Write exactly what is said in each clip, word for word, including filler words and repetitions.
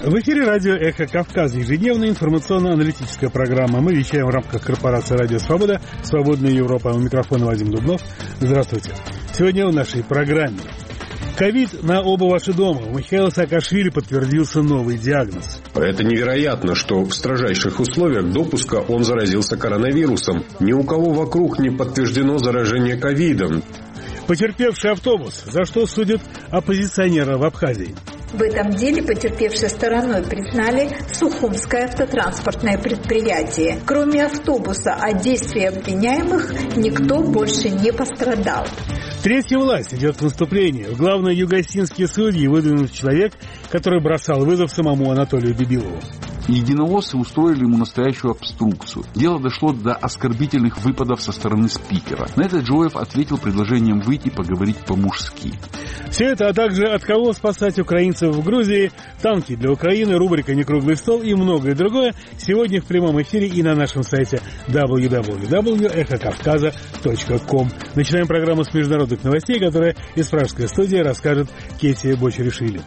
В эфире радио «Эхо Кавказа», ежедневная информационно-аналитическая программа. Мы вещаем в рамках корпорации «Радио Свобода», «Свободная Европа». У микрофона Вадим Дубнов. Здравствуйте. Сегодня в нашей программе. Ковид на оба ваши дома. У Михаила Саакашвили подтвердился новый диагноз. Это невероятно, что в строжайших условиях допуска он заразился коронавирусом. Ни у кого вокруг не подтверждено заражение ковидом. Потерпевший автобус. За что судят оппозиционера в Абхазии? В этом деле потерпевшей стороной признали Сухумское автотранспортное предприятие. Кроме автобуса, от действий обвиняемых никто больше не пострадал. Третья власть идет в наступление. В главные югосинские судьи выдвинут человек, который бросал вызов самому Анатолию Дебилову. Единоводцы устроили ему настоящую обструкцию. Дело дошло до оскорбительных выпадов со стороны спикера. На это Джоев ответил предложением выйти поговорить по-мужски. Все это, а также от кого спасать украинцев в Грузии, танки для Украины, рубрика «Некруглый стол» и многое другое сегодня в прямом эфире и на нашем сайте дабл ю дабл ю дабл ю точка эхо кавказа точка ком. Начинаем программу с международных новостей, которая из пражской студии расскажет Кетия Бочеришвили.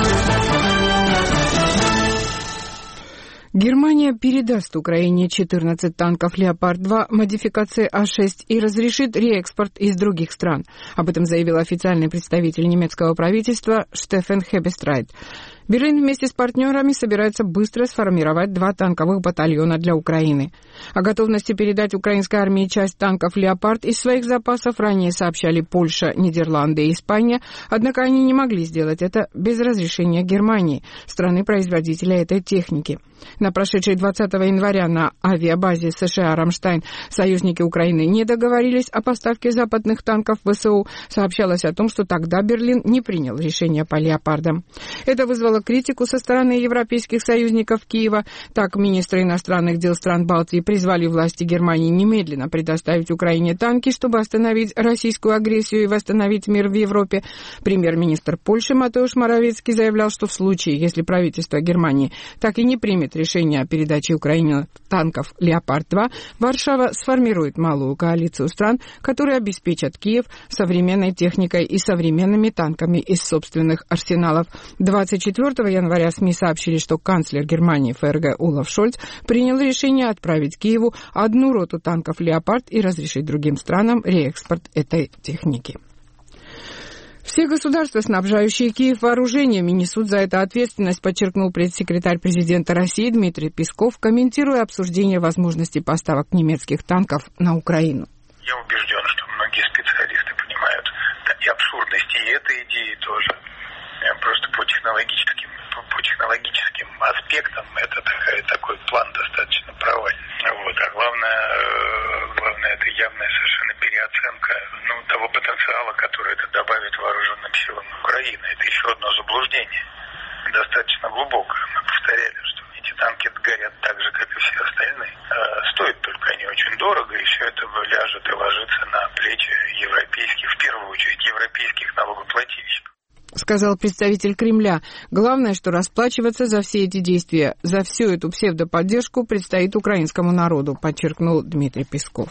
Германия передаст Украине четырнадцать танков «Леопард-два» модификации А шесть и разрешит реэкспорт из других стран. Об этом заявил официальный представитель немецкого правительства Штефан Хебестрайт. Берлин вместе с партнерами собирается быстро сформировать два танковых батальона для Украины. О готовности передать украинской армии часть танков «Леопард» из своих запасов ранее сообщали Польша, Нидерланды и Испания, однако они не могли сделать это без разрешения Германии, страны-производителя этой техники. На прошедшей двадцатого января на авиабазе США «Рамштайн» союзники Украины не договорились о поставке западных танков в ВСУ. Сообщалось о том, что тогда Берлин не принял решение по «Леопардам». Это вызвало критику со стороны европейских союзников Киева. Так, министры иностранных дел стран Балтии призвали власти Германии немедленно предоставить Украине танки, чтобы остановить российскую агрессию и восстановить мир в Европе. Премьер-министр Польши Матеуш Моравецкий заявлял, что в случае, если правительство Германии так и не примет решение о передаче Украине танков «Леопард-два», Варшава сформирует малую коалицию стран, которые обеспечат Киев современной техникой и современными танками из собственных арсеналов. двадцать четвёртого января СМИ сообщили, что канцлер Германии ФРГ Олаф Шольц принял решение отправить Киеву одну роту танков «Леопард» и разрешить другим странам реэкспорт этой техники. Все государства, снабжающие Киев вооружениями, несут за это ответственность, подчеркнул пресс-секретарь президента России Дмитрий Песков, комментируя обсуждение возможности поставок немецких танков на Украину. Я убежден, что многие специалисты понимают и абсурдность и этой идеи тоже. Просто по технологическим, по, по технологическим аспектам это такая, такой план достаточно провальный. Вот. А главное, главное, это явная совершенно переоценка ну, того потенциала, который это добавит вооруженным силам Украины. Это еще одно заблуждение, достаточно глубокое. Мы повторяли, что эти танки горят так же, как и все остальные. Стоят только они очень дорого, и все это ляжет и ложится на плечи европейских, в первую очередь европейских налогоплательщиков. Сказал представитель Кремля. Главное, что расплачиваться за все эти действия, за всю эту псевдоподдержку предстоит украинскому народу, подчеркнул Дмитрий Песков.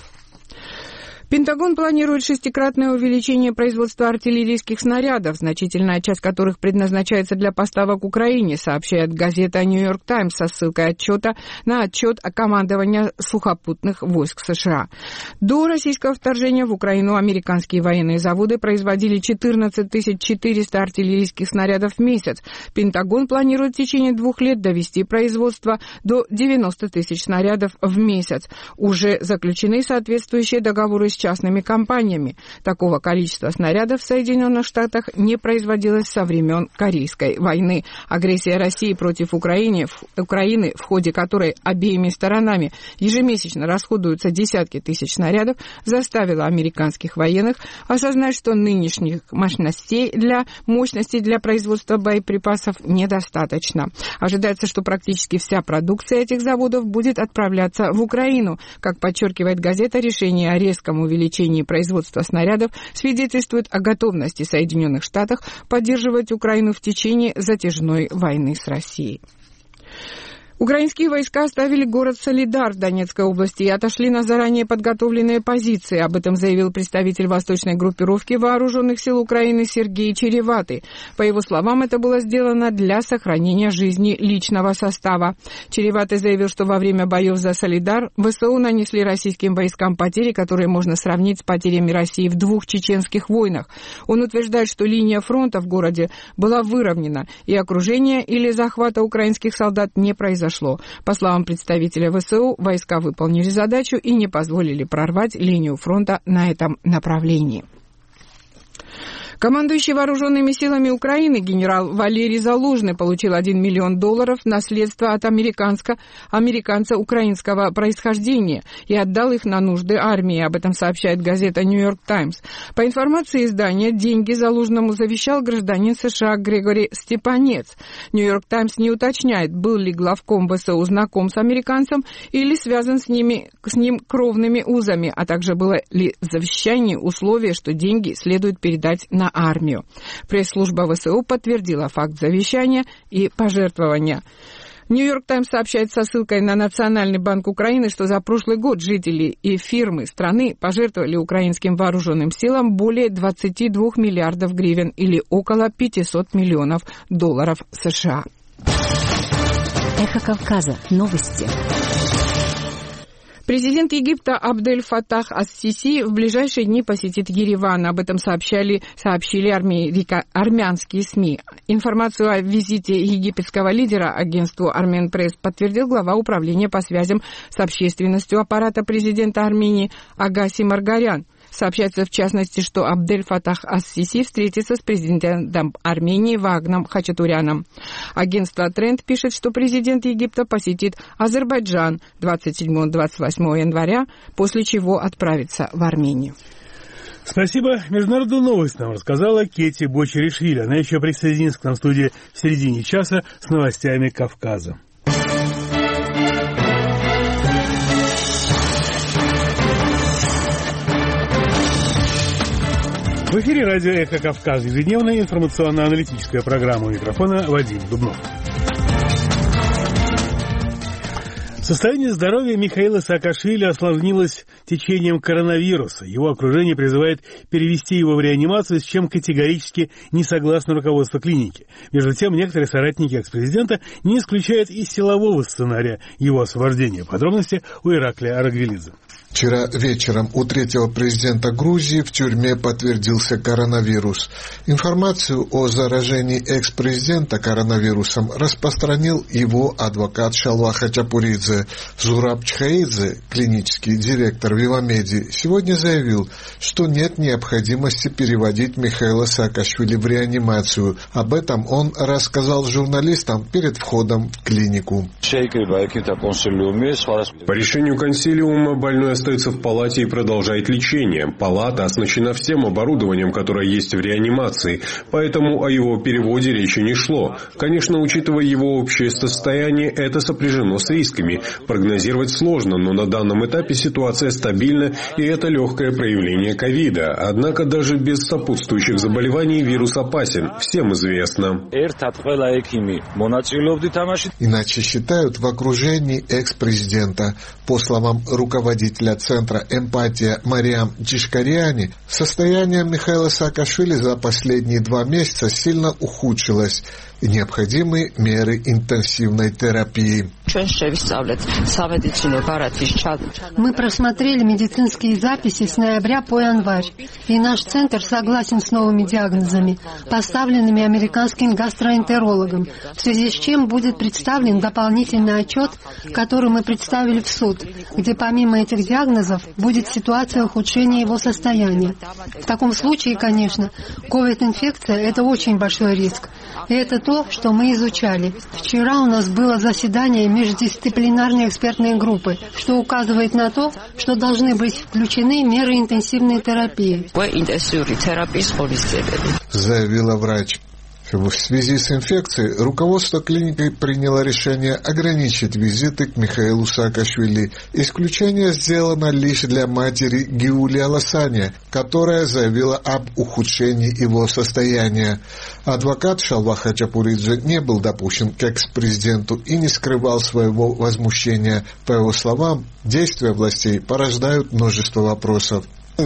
Пентагон планирует шестикратное увеличение производства артиллерийских снарядов, значительная часть которых предназначается для поставок Украине, сообщает газета «Нью-Йорк Таймс» со ссылкой отчета на отчет о командовании сухопутных войск США. До российского вторжения в Украину американские военные заводы производили четырнадцать тысяч четыреста артиллерийских снарядов в месяц. Пентагон планирует в течение двух лет довести производство до девяноста тысяч снарядов в месяц. Уже заключены соответствующие договоры с частными компаниями. Такого количества снарядов в Соединенных Штатах не производилось со времен Корейской войны. Агрессия России против Украины, Украины, в ходе которой обеими сторонами ежемесячно расходуются десятки тысяч снарядов, заставила американских военных осознать, что нынешних мощностей для мощностей для производства боеприпасов недостаточно. Ожидается, что практически вся продукция этих заводов будет отправляться в Украину. Как подчеркивает газета, решение о резком увеличении увеличении производства снарядов свидетельствует о готовности Соединенных Штатов поддерживать Украину в течение затяжной войны с Россией. Украинские войска оставили город Солидар в Донецкой области и отошли на заранее подготовленные позиции. Об этом заявил представитель восточной группировки Вооруженных сил Украины Сергей Череватый. По его словам, это было сделано для сохранения жизни личного состава. Череватый заявил, что во время боев за Солидар ВСУ нанесли российским войскам потери, которые можно сравнить с потерями России в двух чеченских войнах. Он утверждает, что линия фронта в городе была выровнена, и окружения или захвата украинских солдат не произошло. По словам представителя ВСУ, войска выполнили задачу и не позволили прорвать линию фронта на этом направлении. Командующий вооруженными силами Украины генерал Валерий Залужный получил один миллион долларов наследства от американца, американца украинского происхождения и отдал их на нужды армии. Об этом сообщает газета «Нью-Йорк Таймс». По информации издания, деньги Залужному завещал гражданин США Грегори Степанец. «Нью-Йорк Таймс» не уточняет, был ли главком ВСУ знаком с американцем или связан с, ними, с ним кровными узами, а также было ли в завещании условие, что деньги следует передать на армию. Пресс-служба ВСУ подтвердила факт завещания и пожертвования. «Нью-Йорк Таймс» сообщает со ссылкой на Национальный банк Украины, что за прошлый год жители и фирмы страны пожертвовали украинским вооруженным силам более двадцати двух миллиардов гривен или около пятисот миллионов долларов США. Эхо Кавказа. Новости. Президент Египта Абдель Фаттах ас-Сиси в ближайшие дни посетит Ереван. Об этом сообщали, сообщили армейка, армянские СМИ. Информацию о визите египетского лидера агентству Армен Пресс подтвердил глава управления по связям с общественностью аппарата президента Армении Агаси Маргарян. Сообщается, в частности, что Абдель Фаттах ас-Сиси встретится с президентом Армении Вагном Хачатуряном. Агентство Тренд пишет, что президент Египта посетит Азербайджан двадцать седьмого — двадцать восьмого января, после чего отправится в Армению. Спасибо. Международную новость нам рассказала Кети Бочеришвили. Она еще присоединится к нам в студии в середине часа с новостями Кавказа. В эфире радио «Эхо Кавказ», ежедневная информационно-аналитическая программа. У микрофона Вадим Дубнов. Состояние здоровья Михаила Саакашвили осложнилось течением коронавируса. Его окружение призывает перевести его в реанимацию, с чем категорически не согласно руководство клиники. Между тем, некоторые соратники экс-президента не исключают и силового сценария его освобождения. Подробности у Ираклия Арагвелидзе. Вчера вечером у третьего президента Грузии в тюрьме подтвердился коронавирус. Информацию о заражении экс-президента коронавирусом распространил его адвокат Шалва Хачапуридзе. Зураб Чхаидзе, клинический директор Вивамеди, сегодня заявил, что нет необходимости переводить Михаила Саакашвили в реанимацию. Об этом он рассказал журналистам перед входом в клинику. По решению консилиума больной остается в палате и продолжает лечение. Палата оснащена всем оборудованием, которое есть в реанимации, поэтому о его переводе речи не шло. Конечно, учитывая его общее состояние, это сопряжено с рисками. Прогнозировать сложно, но на данном этапе ситуация стабильна, и это легкое проявление ковида. Однако даже без сопутствующих заболеваний вирус опасен, всем известно. Иначе считают в окружении экс-президента. По словам руководителя Центра «Эмпатия» Мариам Джишкариани, состояние Михаила Саакашвили за последние два месяца сильно ухудшилось. И необходимы меры интенсивной терапии. Мы просмотрели медицинские записи с ноября по январь, и наш центр согласен с новыми диагнозами, поставленными американским гастроэнтерологом, в связи с чем будет представлен дополнительный отчет, который мы представили в суд, где помимо этих диагнозов будет ситуация ухудшения его состояния. В таком случае, конечно, ковид-инфекция – это очень большой риск, и это то, что мы изучали. Вчера у нас было заседание междисциплинарной экспертной группы, что указывает на то, что должны быть включены меры интенсивной терапии, заявила врач. В связи с инфекцией руководство клиники приняло решение ограничить визиты к Михаилу Саакашвили. Исключение сделано лишь для матери Гиули Аласани, которая заявила об ухудшении его состояния. Адвокат Шалва Хачапуридзе не был допущен к экс-президенту и не скрывал своего возмущения. По его словам, действия властей порождают множество вопросов.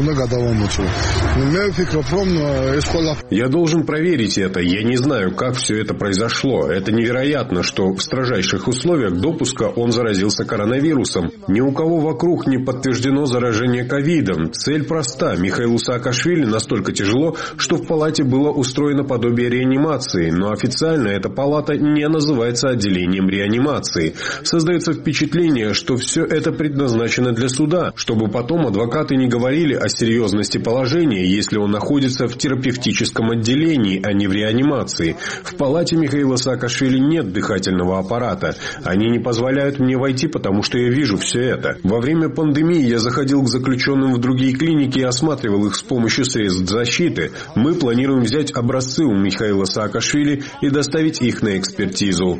Я должен проверить это. Я не знаю, как все это произошло. Это невероятно, что в строжайших условиях допуска он заразился коронавирусом. Ни у кого вокруг не подтверждено заражение ковидом. Цель проста. Михаилу Саакашвили настолько тяжело, что в палате было устроено подобие реанимации. Но официально эта палата не называется отделением реанимации. Создается впечатление, что все это предназначено для суда, чтобы потом адвокаты не говорили о серьезности положения, если он находится в терапевтическом отделении, а не в реанимации. В палате Михаила Саакашвили нет дыхательного аппарата. Они не позволяют мне войти, потому что я вижу все это. Во время пандемии я заходил к заключенным в другие клиники и осматривал их с помощью средств защиты. Мы планируем взять образцы у Михаила Саакашвили и доставить их на экспертизу.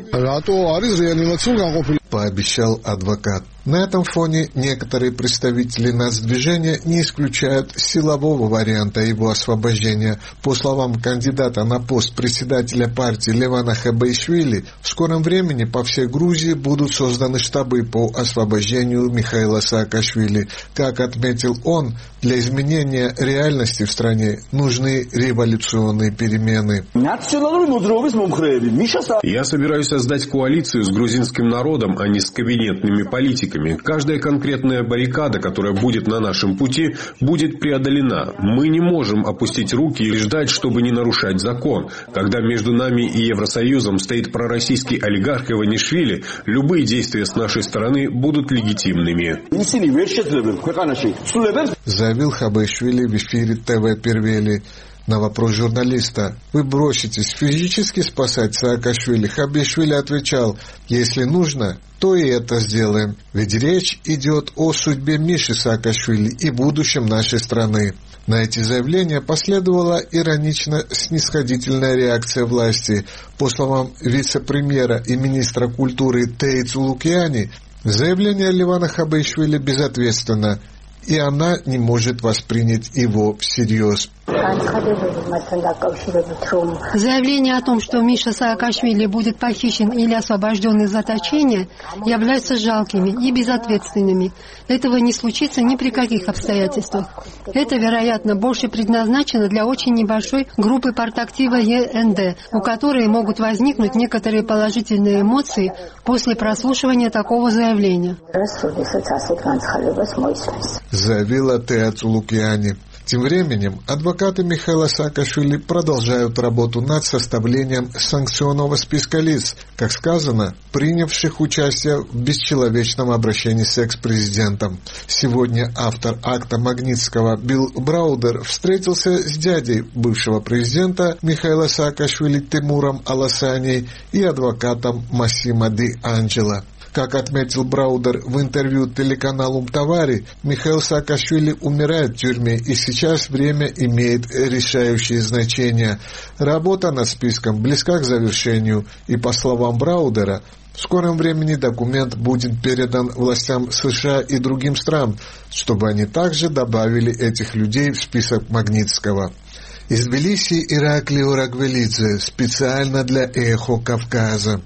Пообещал адвокат. На этом фоне некоторые представители нацдвижения не исключают силового варианта его освобождения. По словам кандидата на пост председателя партии Левана Хабейшвили, в скором времени по всей Грузии будут созданы штабы по освобождению Михаила Саакашвили. Как отметил он, для изменения реальности в стране нужны революционные перемены. Я собираюсь создать коалицию с грузинским народом, а не с кабинетными политиками. Каждая конкретная баррикада, которая будет на нашем пути, будет преодолена. Мы не можем опустить руки и ждать, чтобы не нарушать закон. Когда между нами и Евросоюзом стоит пророссийский олигарх Иванишвили, любые действия с нашей стороны будут легитимными. Заявил Хабейшвили в эфире ТВ Первели. На вопрос журналиста: «Вы броситесь физически спасать Саакашвили?» Хабейшвили отвечал: «Если нужно, то и это сделаем. Ведь речь идет о судьбе Миши Саакашвили и будущем нашей страны». На эти заявления последовала иронично-снисходительная реакция власти. По словам вице-премьера и министра культуры Тейцу Лукьяни, заявление Левана Хабейшвили безответственно, и она не может воспринять его всерьез. Заявление о том, что Миша Саакашвили будет похищен или освобожден из заточения, являются жалкими и безответственными. Этого не случится ни при каких обстоятельствах. Это, вероятно, больше предназначено для очень небольшой группы партактива ЕНД, у которой могут возникнуть некоторые положительные эмоции после прослушивания такого заявления. Заявила Тейцу Лукьяни. Тем временем адвокаты Михаила Саакашвили продолжают работу над составлением санкционного списка лиц, как сказано, принявших участие в бесчеловечном обращении с экс-президентом. Сегодня автор акта Магнитского Билл Браудер встретился с дядей бывшего президента Михаила Саакашвили Тимуром Аласаней и адвокатом Массимо Ди Анджело. Как отметил Браудер в интервью телеканалу Мтавари, Михаил Саакашвили умирает в тюрьме, и сейчас время имеет решающее значение. Работа над списком близка к завершению, и, по словам Браудера, в скором времени документ будет передан властям США и другим стран, чтобы они также добавили этих людей в список Магнитского. Из Тбилиси Ираклио Рагвелидзе, специально для «Эхо Кавказа».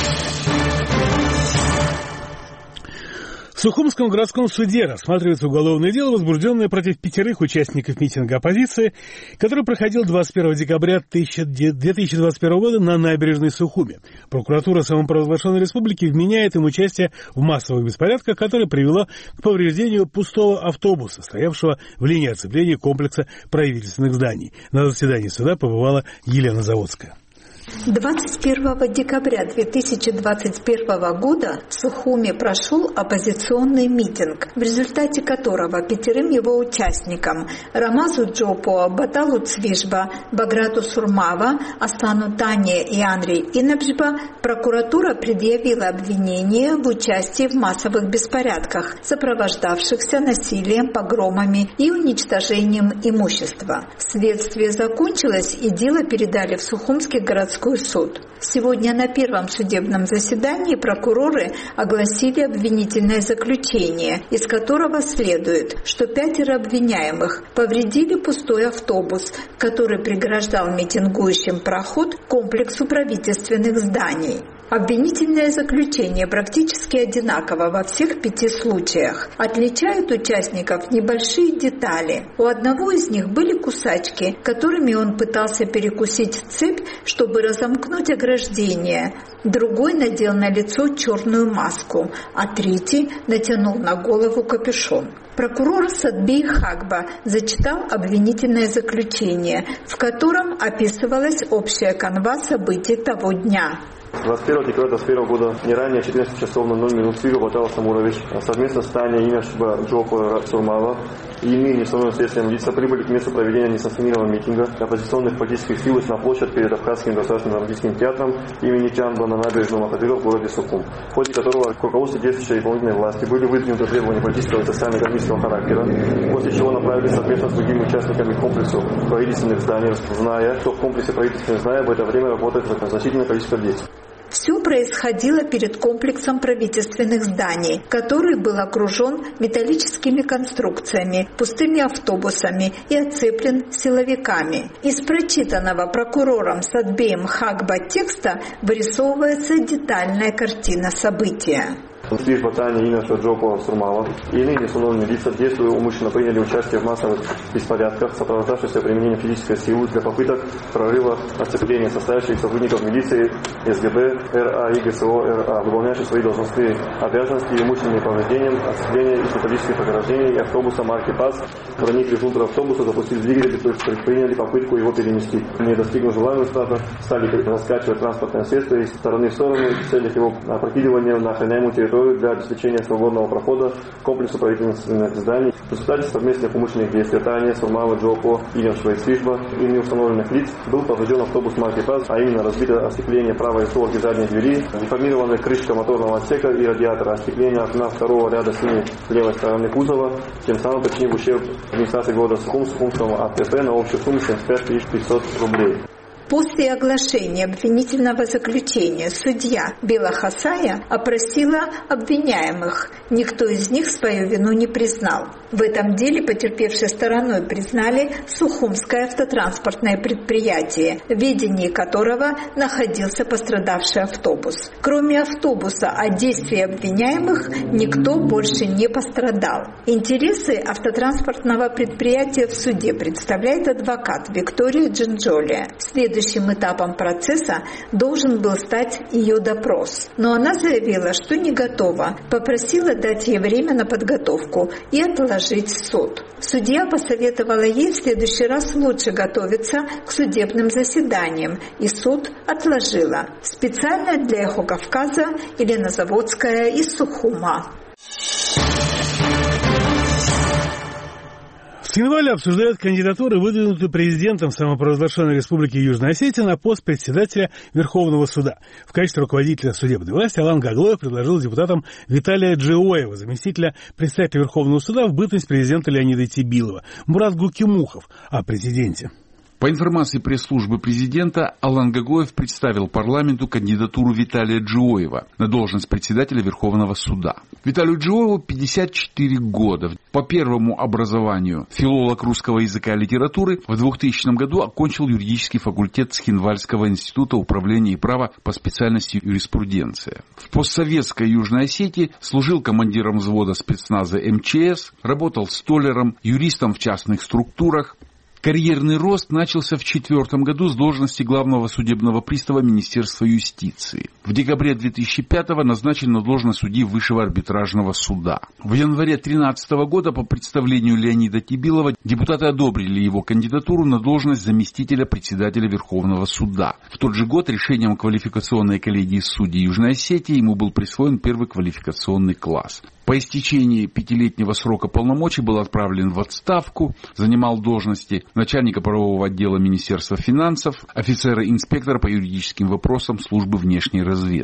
В Сухумском городском суде рассматривается уголовное дело, возбужденное против пятерых участников митинга оппозиции, который проходил двадцать первого декабря две тысячи двадцать первого года на набережной Сухуми. Прокуратура самопровозглашенной республики вменяет им участие в массовых беспорядках, которое привело к повреждению пустого автобуса, стоявшего в линии оцепления комплекса правительственных зданий. На заседании суда побывала Елена Заводская. двадцать первого декабря две тысячи двадцать первого года в Сухуми прошел оппозиционный митинг, в результате которого пятерым его участникам Рамазу Джопо, Баталу Цвижба, Баграту Сурмава, Аслану Тане и Анри Инабжба прокуратура предъявила обвинение в участии в массовых беспорядках, сопровождавшихся насилием, погромами и уничтожением имущества. Следствие закончилось, и дело передали в Сухумский городской городской суд. Сегодня на первом судебном заседании прокуроры огласили обвинительное заключение, из которого следует, что пятеро обвиняемых повредили пустой автобус, который преграждал митингующим проход к комплексу правительственных зданий. Обвинительное заключение практически одинаково во всех пяти случаях. Отличают участников небольшие детали. У одного из них были кусачки, которыми он пытался перекусить цепь, чтобы разомкнуть ограждение. Другой надел на лицо черную маску, а третий натянул на голову капюшон. Прокурор Садбей Хагба зачитал обвинительное заключение, в котором описывалась общая канва событий того дня. двадцать первого декабря двадцать первого года, не ранее четырнадцати часов ноль минут, Свиру Батал Самурович совместно с Таней Имяшба Джопа Сурмала и иные неустановленные следствием лица прибыли к месту проведения несанкционированного митинга оппозиционных политических сил на площадь перед Абхазским государственным драматическим театром имени Чанба на набережном Ахатыра в городе Сухум, в ходе которого к руководству действующей исполнительной власти были выдвинуты требования политического и социально-экономического характера, после чего направились совместно с другими участниками комплексу правительственных зданий, зная, что в комплексе правительственных зданий в это время работает значительное количество лиц. Все происходило перед комплексом правительственных зданий, который был окружен металлическими конструкциями, пустыми автобусами и оцеплен силовиками. Из прочитанного прокурором Садбеем Хагба текста вырисовывается детальная картина события. Служба Тани Имяша Джопа Сурмала и иные неустановленные лица, действуя умышленно, приняли участие в массовых беспорядках, сопровождавшихся применением физической силы для попыток прорыва оцепления состоящих сотрудников милиции, СГБ, РА и ГСО РА, выполняющих свои должностные обязанности и умышленным повреждением оцепления из металлических ограждений и автобуса марки ПАС, проникли внутрь автобуса, запустили двигатель, то есть предприняли попытку его перенести. Не достигнув желаемого результата, стали раскачивать транспортное средство из стороны в сторону в целях его опрокидывания на охраняемую территорию для обеспечения свободного прохода к комплексу правительственных зданий. В результате совместных умышленных действий Тани, Сурмала, Джопо, Имяшва и Свижба и неустановленных лиц был поврежден автобус марки ПАС, а именно разбито остекление правой створки задней двери, деформированная крышка моторного отсека и радиатора, остекление окна второго ряда синей левой стороны кузова, тем самым причинив ущерб администрации города Сухум, Сухумскому АПП на общую сумму семьдесят пять тысяч пятьсот рублей. После оглашения обвинительного заключения судья Бела Хасая опросила обвиняемых. Никто из них свою вину не признал. В этом деле потерпевшей стороной признали Сухумское автотранспортное предприятие, в ведении которого находился пострадавший автобус. Кроме автобуса, от действий обвиняемых никто больше не пострадал. Интересы автотранспортного предприятия в суде представляет адвокат Виктория Джинджоли. Следующим этапом процесса должен был стать ее допрос. Но она заявила, что не готова, попросила дать ей время на подготовку и отложить суд. Судья посоветовала ей в следующий раз лучше готовиться к судебным заседаниям, и суд отложила. Специально для «Эхо Кавказа» Елена Заводская из Сухума. В январе обсуждают кандидатуры, выдвинутые президентом самопровозглашенной Республики Южная Осетия на пост председателя Верховного суда. В качестве руководителя судебной власти Алан Гаглоев предложил депутатам Виталия Джиоева, заместителя председателя Верховного суда в бытность президента Леонида Тибилова, Мурат Гукимухов о президенте. По информации пресс-службы президента, Алан Гаглоев представил парламенту кандидатуру Виталия Джиоева на должность председателя Верховного суда. Виталию Джиоеву пятьдесят четыре года. По первому образованию филолог русского языка и литературы, в двухтысячном году окончил юридический факультет Цхинвальского института управления и права по специальности юриспруденция. В постсоветской Южной Осетии служил командиром взвода спецназа эм че эс, работал столяром, юристом в частных структурах. Карьерный рост начался в две тысячи четвёртом году с должности главного судебного пристава Министерства юстиции. В декабре две тысячи пятого назначен на должность судьи Высшего арбитражного суда. В январе две тысячи тринадцатого года по представлению Леонида Тибилова депутаты одобрили его кандидатуру на должность заместителя председателя Верховного суда. В тот же год решением квалификационной коллегии судей Южной Осетии ему был присвоен первый квалификационный класс. По истечении пятилетнего срока полномочий был отправлен в отставку, занимал должности начальника правового отдела Министерства финансов, офицера-инспектора по юридическим вопросам службы внешней разведки.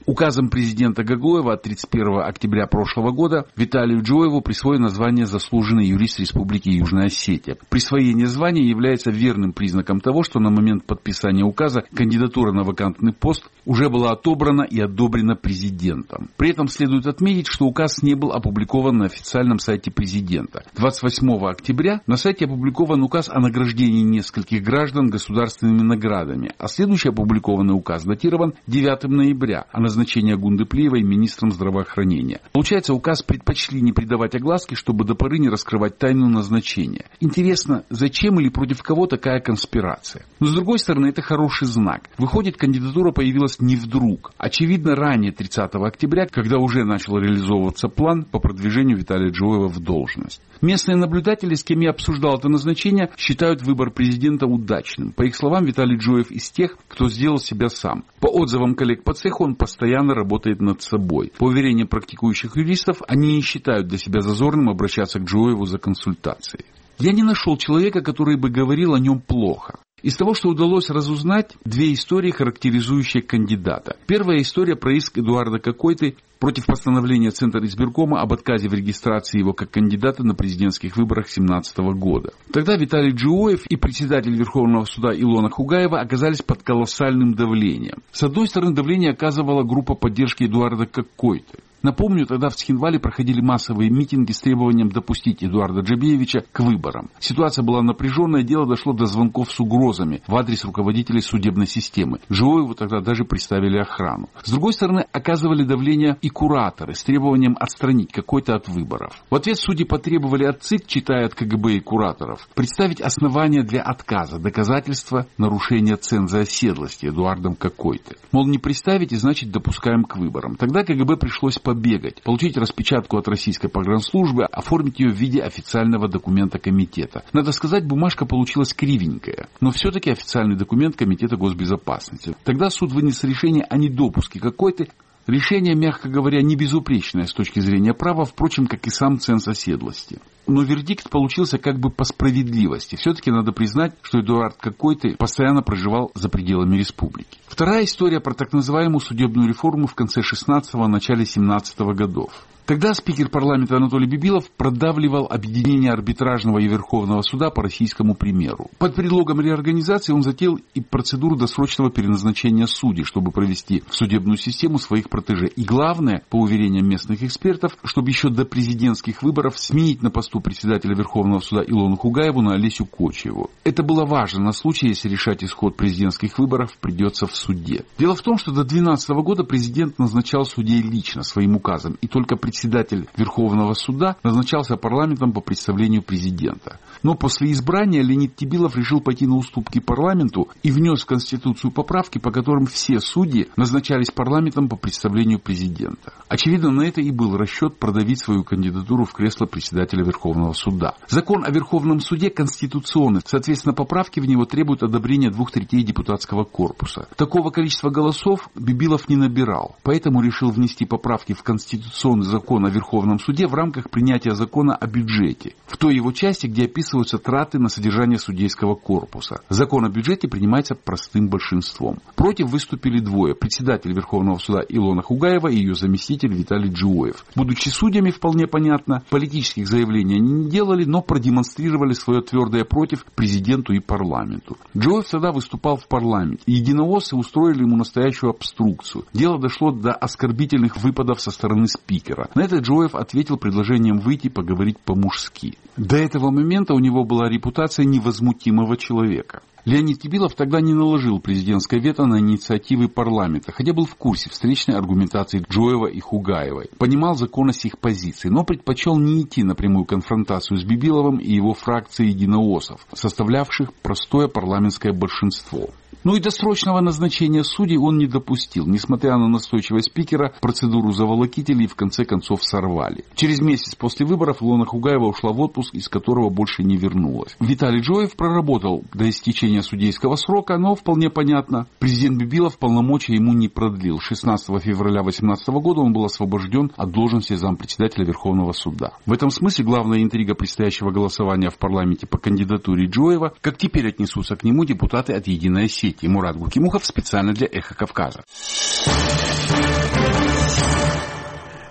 Указом президента Гагоева от тридцать первого октября прошлого года Виталию Джоеву присвоено название «Заслуженный юрист Республики Южная Осетия». Присвоение звания является верным признаком того, что на момент подписания указа кандидатура на вакантный пост уже была отобрана и одобрена президентом. При этом следует отметить, что указ не был опубликован на официальном сайте президента. двадцать восьмого октября на сайте опубликован указ о награждении нескольких граждан государственными наградами, а следующий опубликованный указ датирован девятого ноября о назначении Гундыплиевой министром здравоохранения. Получается, указ предпочли не придавать огласки, чтобы до поры не раскрывать тайну назначения. Интересно, зачем или против кого такая конспирация? Но с другой стороны, это хороший знак. Выходит, кандидатура появилась не вдруг. Очевидно, ранее тридцатого октября, когда уже начал реализовываться план по продвижению Виталия Джоева в должность. Местные наблюдатели, с кем я обсуждал это назначение, считают выбор президента удачным. По их словам, Виталий Джоев из тех, кто сделал себя сам. По отзывам коллег по цеху, он постоянно работает над собой. По уверениям практикующих юристов, они не считают для себя зазорным обращаться к Джоеву за консультацией. Я не нашел человека, который бы говорил о нем плохо. Из того, что удалось разузнать, две истории, характеризующие кандидата. Первая история про иск Эдуарда Какойты против постановления Центра избиркома об отказе в регистрации его как кандидата на президентских выборах две тысячи семнадцатого года. Тогда Виталий Джоев и председатель Верховного суда Илона Хугаева оказались под колоссальным давлением. С одной стороны, давление оказывала группа поддержки Эдуарда Какойты. Напомню, тогда в Цхинвале проходили массовые митинги с требованием допустить Эдуарда Джабиевича к выборам. Ситуация была напряженная, дело дошло до звонков с угрозами в адрес руководителей судебной системы. Джоеву тогда даже представили охрану. С другой стороны, оказывали давление и кураторы с требованием отстранить Какойты от выборов. В ответ судьи потребовали от ЦИК, читая от КГБ и кураторов, представить основания для отказа, доказательства нарушения ценза оседлости Эдуардом Какойты. Мол, не представите, значит допускаем к выборам. Тогда КГБ пришлось побегать, получить распечатку от российской погранслужбы, оформить ее в виде официального документа комитета. Надо сказать, бумажка получилась кривенькая, но все-таки официальный документ Комитета госбезопасности. Тогда суд вынес решение о недопуске Какойты. Решение, мягко говоря, не безупречное с точки зрения права, впрочем, как и сам ценз оседлости. Но вердикт получился как бы по справедливости. Все-таки надо признать, что Эдуард Какойты постоянно проживал за пределами республики. Вторая история про так называемую судебную реформу в конце шестнадцатого – начале семнадцатого годов. Тогда спикер парламента Анатолий Бибилов продавливал объединение арбитражного и Верховного суда по российскому примеру. Под предлогом реорганизации он затеял и процедуру досрочного переназначения судей, чтобы провести в судебную систему своих протеже. И главное, по уверениям местных экспертов, чтобы еще до президентских выборов сменить на посту председателя Верховного суда Илону Хугаеву на Олесю Кочеву. Это было важно на случай, если решать исход президентских выборов придется в суде. Дело в том, что до две тысячи двенадцатого года президент назначал судей лично своим указом, и только председатель Председатель Верховного суда назначался парламентом по представлению президента. Но после избрания Леонид Тибилов решил пойти на уступки парламенту и внес в Конституцию поправки, по которым все судьи назначались парламентом по представлению президента. Очевидно, на это и был расчет продавить свою кандидатуру в кресло председателя Верховного суда. Закон о Верховном суде конституционный, соответственно, поправки в него требуют одобрения двух третей депутатского корпуса. Такого количества голосов Бибилов не набирал, поэтому решил внести поправки в конституционный закон Закон о Верховном суде в рамках принятия закона о бюджете, в той его части, где описываются траты на содержание судейского корпуса. Закон о бюджете принимается простым большинством. Против выступили двое: председатель Верховного суда Илона Хугаева и ее заместитель Виталий Джоев. Будучи судьями, вполне понятно, политических заявлений они не делали, но продемонстрировали свое твердое против президенту и парламенту. Джоев тогда выступал в парламенте, и единоосцы устроили ему настоящую обструкцию. Дело дошло до оскорбительных выпадов со стороны спикера. На это Джоев ответил предложением выйти поговорить по-мужски. До этого момента у него была репутация невозмутимого человека. Леонид Тибилов тогда не наложил президентское вето на инициативы парламента, хотя был в курсе встречной аргументации Джоева и Хугаевой. Понимал законность их позиций, но предпочел не идти на прямую конфронтацию с Бибиловым и его фракцией единоосов, составлявших простое парламентское большинство. Ну и досрочного назначения судей он не допустил. Несмотря на настойчивость спикера, процедуру заволокители в конце концов сорвали. Через месяц после выборов Илона Хугаева ушла в отпуск, из которого больше не вернулась. Виталий Джоев проработал до истечения судейского срока, но вполне понятно, президент Бибилов полномочия ему не продлил. шестнадцатого февраля две тысячи восемнадцатого года он был освобожден от должности зампредседателя Верховного суда. В этом смысле главная интрига предстоящего голосования в парламенте по кандидатуре Джоева, как теперь отнесутся к нему депутаты от «Единой Осетии». Мурат Гукимухов специально для «Эхо Кавказа».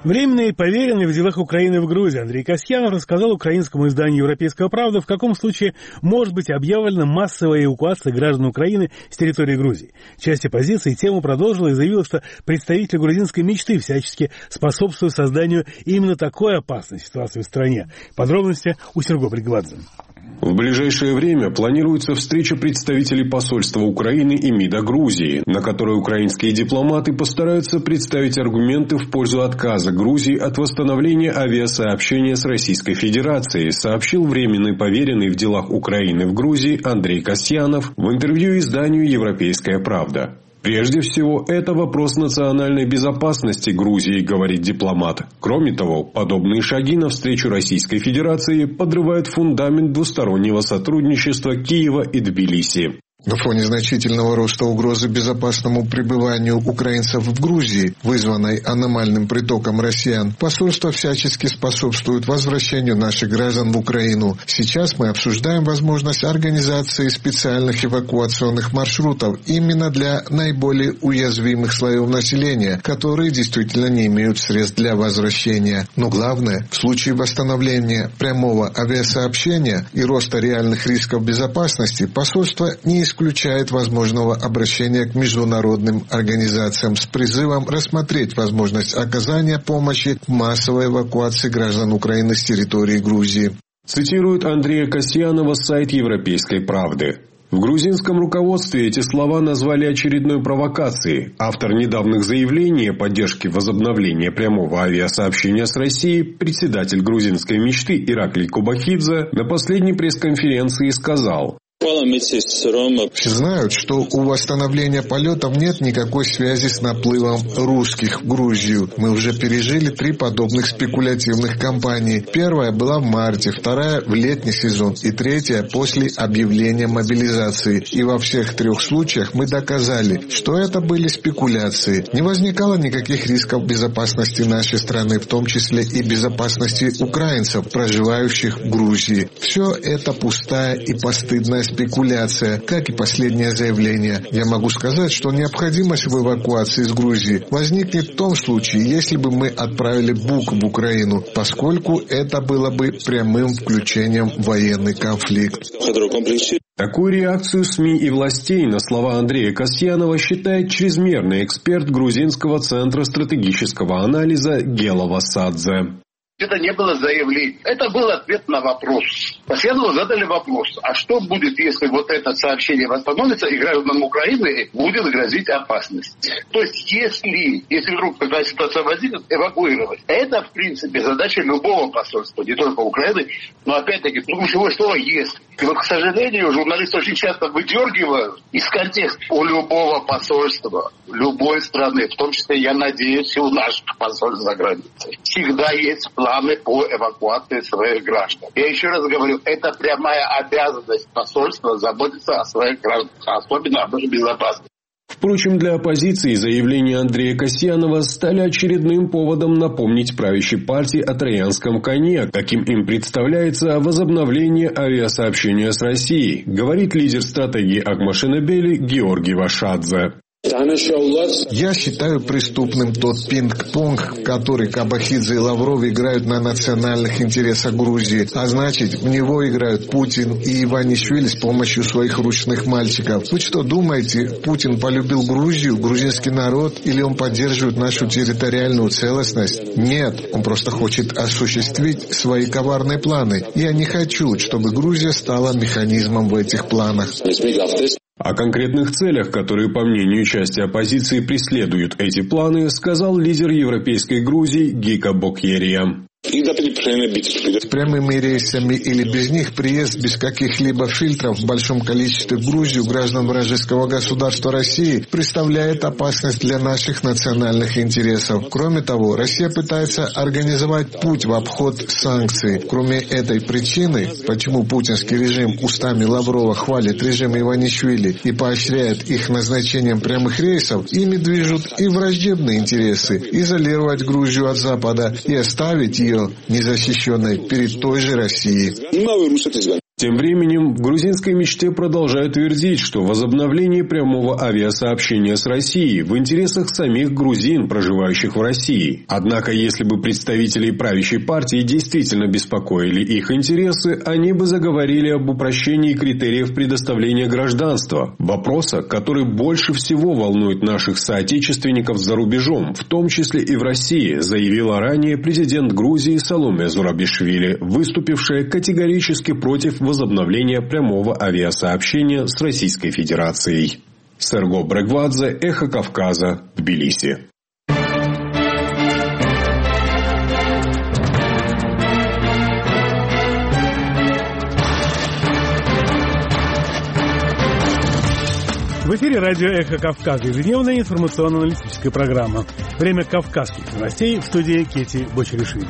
Временный поверенный в делах Украины в Грузии Андрей Касьянов рассказал украинскому изданию «Европейская правда», в каком случае может быть объявлена массовая эвакуация граждан Украины с территории Грузии. Часть оппозиции тему продолжила и заявила, что представители грузинской мечты всячески способствуют созданию именно такой опасной ситуации в стране. Подробности у Серго Бригвадзе. В ближайшее время планируется встреча представителей посольства Украины и МИДа Грузии, на которой украинские дипломаты постараются представить аргументы в пользу отказа Грузии от восстановления авиасообщения с Российской Федерацией, сообщил временный поверенный в делах Украины в Грузии Андрей Касьянов в интервью изданию «Европейская правда». Прежде всего, это вопрос национальной безопасности Грузии, говорит дипломат. Кроме того, подобные шаги навстречу Российской Федерации подрывают фундамент двустороннего сотрудничества Киева и Тбилиси. На фоне значительного роста угрозы безопасному пребыванию украинцев в Грузии, вызванной аномальным притоком россиян, посольство всячески способствует возвращению наших граждан в Украину. Сейчас мы обсуждаем возможность организации специальных эвакуационных маршрутов именно для наиболее уязвимых слоев населения, которые действительно не имеют средств для возвращения. Но главное, в случае восстановления прямого авиасообщения и роста реальных рисков безопасности, посольство не исключает исключает возможного обращения к международным организациям с призывом рассмотреть возможность оказания помощи в массовой эвакуации граждан Украины с территории Грузии. Цитирует Андрея Касьянова сайт «Европейской правды». В грузинском руководстве эти слова назвали очередной провокацией. Автор недавних заявлений о поддержке возобновления прямого авиасообщения с Россией, председатель грузинской мечты Ираклий Кобахидзе, на последней пресс-конференции сказал: «Все знают, что у восстановления полетов нет никакой связи с наплывом русских в Грузию. Мы уже пережили три подобных спекулятивных кампании. Первая была в марте, вторая в летний сезон и третья после объявления мобилизации. И во всех трех случаях мы доказали, что это были спекуляции. Не возникало никаких рисков безопасности нашей страны, в том числе и безопасности украинцев, проживающих в Грузии. Все это пустая и постыдная спекуляция, как и последнее заявление. Я могу сказать, что необходимость в эвакуации из Грузии возникнет в том случае, если бы мы отправили БУК в Украину, поскольку это было бы прямым включением в военный конфликт». Такую реакцию СМИ и властей на слова Андрея Касьянова считает чрезмерный эксперт Грузинского центра стратегического анализа Гела Васадзе. Это не было заявление, это был ответ на вопрос. Касьянову задали вопрос, а что будет, если вот это сообщение восстановится и гражданам Украины будет грозить опасность? То есть, если, если вдруг такая ситуация возникнет, эвакуировать. Это, в принципе, задача любого посольства, не только Украины, но опять-таки, ключевое слово «если». И вот, к сожалению, журналисты очень часто выдергивают из контекста у любого посольства, любой страны, в том числе, я надеюсь, и у наших посольств за границей. Всегда есть планы по эвакуации своих граждан. Я еще раз говорю, это прямая обязанность посольства заботиться о своих гражданах, особенно об их безопасности. Впрочем, для оппозиции заявления Андрея Касьянова стали очередным поводом напомнить правящей партии о троянском коне, каким им представляется возобновление авиасообщения с Россией, говорит лидер стратегии Акмашинабели Георгий Вашадзе. Я считаю преступным тот пинг-понг, который Кобахидзе и Лавров играют на национальных интересах Грузии, а значит, в него играют Путин и Иванишвили с помощью своих ручных мальчиков. Вы что думаете, Путин полюбил Грузию, грузинский народ, или он поддерживает нашу территориальную целостность? Нет, он просто хочет осуществить свои коварные планы. Я не хочу, чтобы Грузия стала механизмом в этих планах. О конкретных целях, которые, по мнению части оппозиции, преследуют эти планы, сказал лидер Европейской Грузии Гика Бокьерия. С прямыми рейсами или без них приезд без каких-либо фильтров в большом количестве в Грузию граждан вражеского государства России представляет опасность для наших национальных интересов. Кроме того, Россия пытается организовать путь в обход санкций. Кроме этой причины, почему путинский режим устами Лаврова хвалит режим Иванишвили и поощряет их назначением прямых рейсов, ими движут и враждебные интересы – изолировать Грузию от Запада и оставить ее незащищенной перед той же Россией. Тем временем в грузинской мечте продолжают твердить, что возобновление прямого авиасообщения с Россией в интересах самих грузин, проживающих в России. Однако, если бы представители правящей партии действительно беспокоили их интересы, они бы заговорили об упрощении критериев предоставления гражданства. Вопроса, который больше всего волнует наших соотечественников за рубежом, в том числе и в России, заявила ранее президент Грузии Саломе Зурабишвили, выступившая категорически против возобновления прямого авиасообщения с Российской Федерацией. Серго Брегвадзе, Эхо Кавказа, Тбилиси. В эфире радио «Эхо Кавказа», ежедневная информационно-аналитическая программа. Время кавказских новостей, в студии Кети Бочеришвили.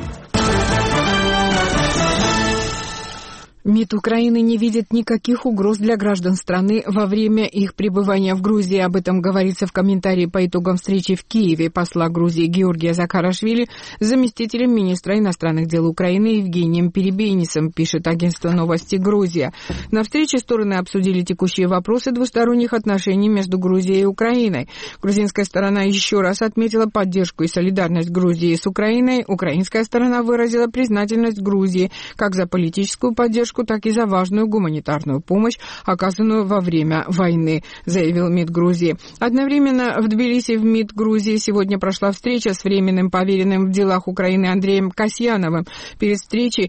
МИД Украины не видит никаких угроз для граждан страны во время их пребывания в Грузии. Об этом говорится в комментарии по итогам встречи в Киеве посла Грузии Георгия Захарашвили с заместителем министра иностранных дел Украины Евгением Перебейнисом, пишет агентство новости «Грузия». На встрече стороны обсудили текущие вопросы двусторонних отношений между Грузией и Украиной. Грузинская сторона еще раз отметила поддержку и солидарность Грузии с Украиной. Украинская сторона выразила признательность Грузии как за политическую поддержку, так и за важную гуманитарную помощь, оказанную во время войны, заявил МИД Грузии. Одновременно в Тбилиси в МИД Грузии сегодня прошла встреча с временным поверенным в делах Украины Андреем Касьяновым. Перед встречей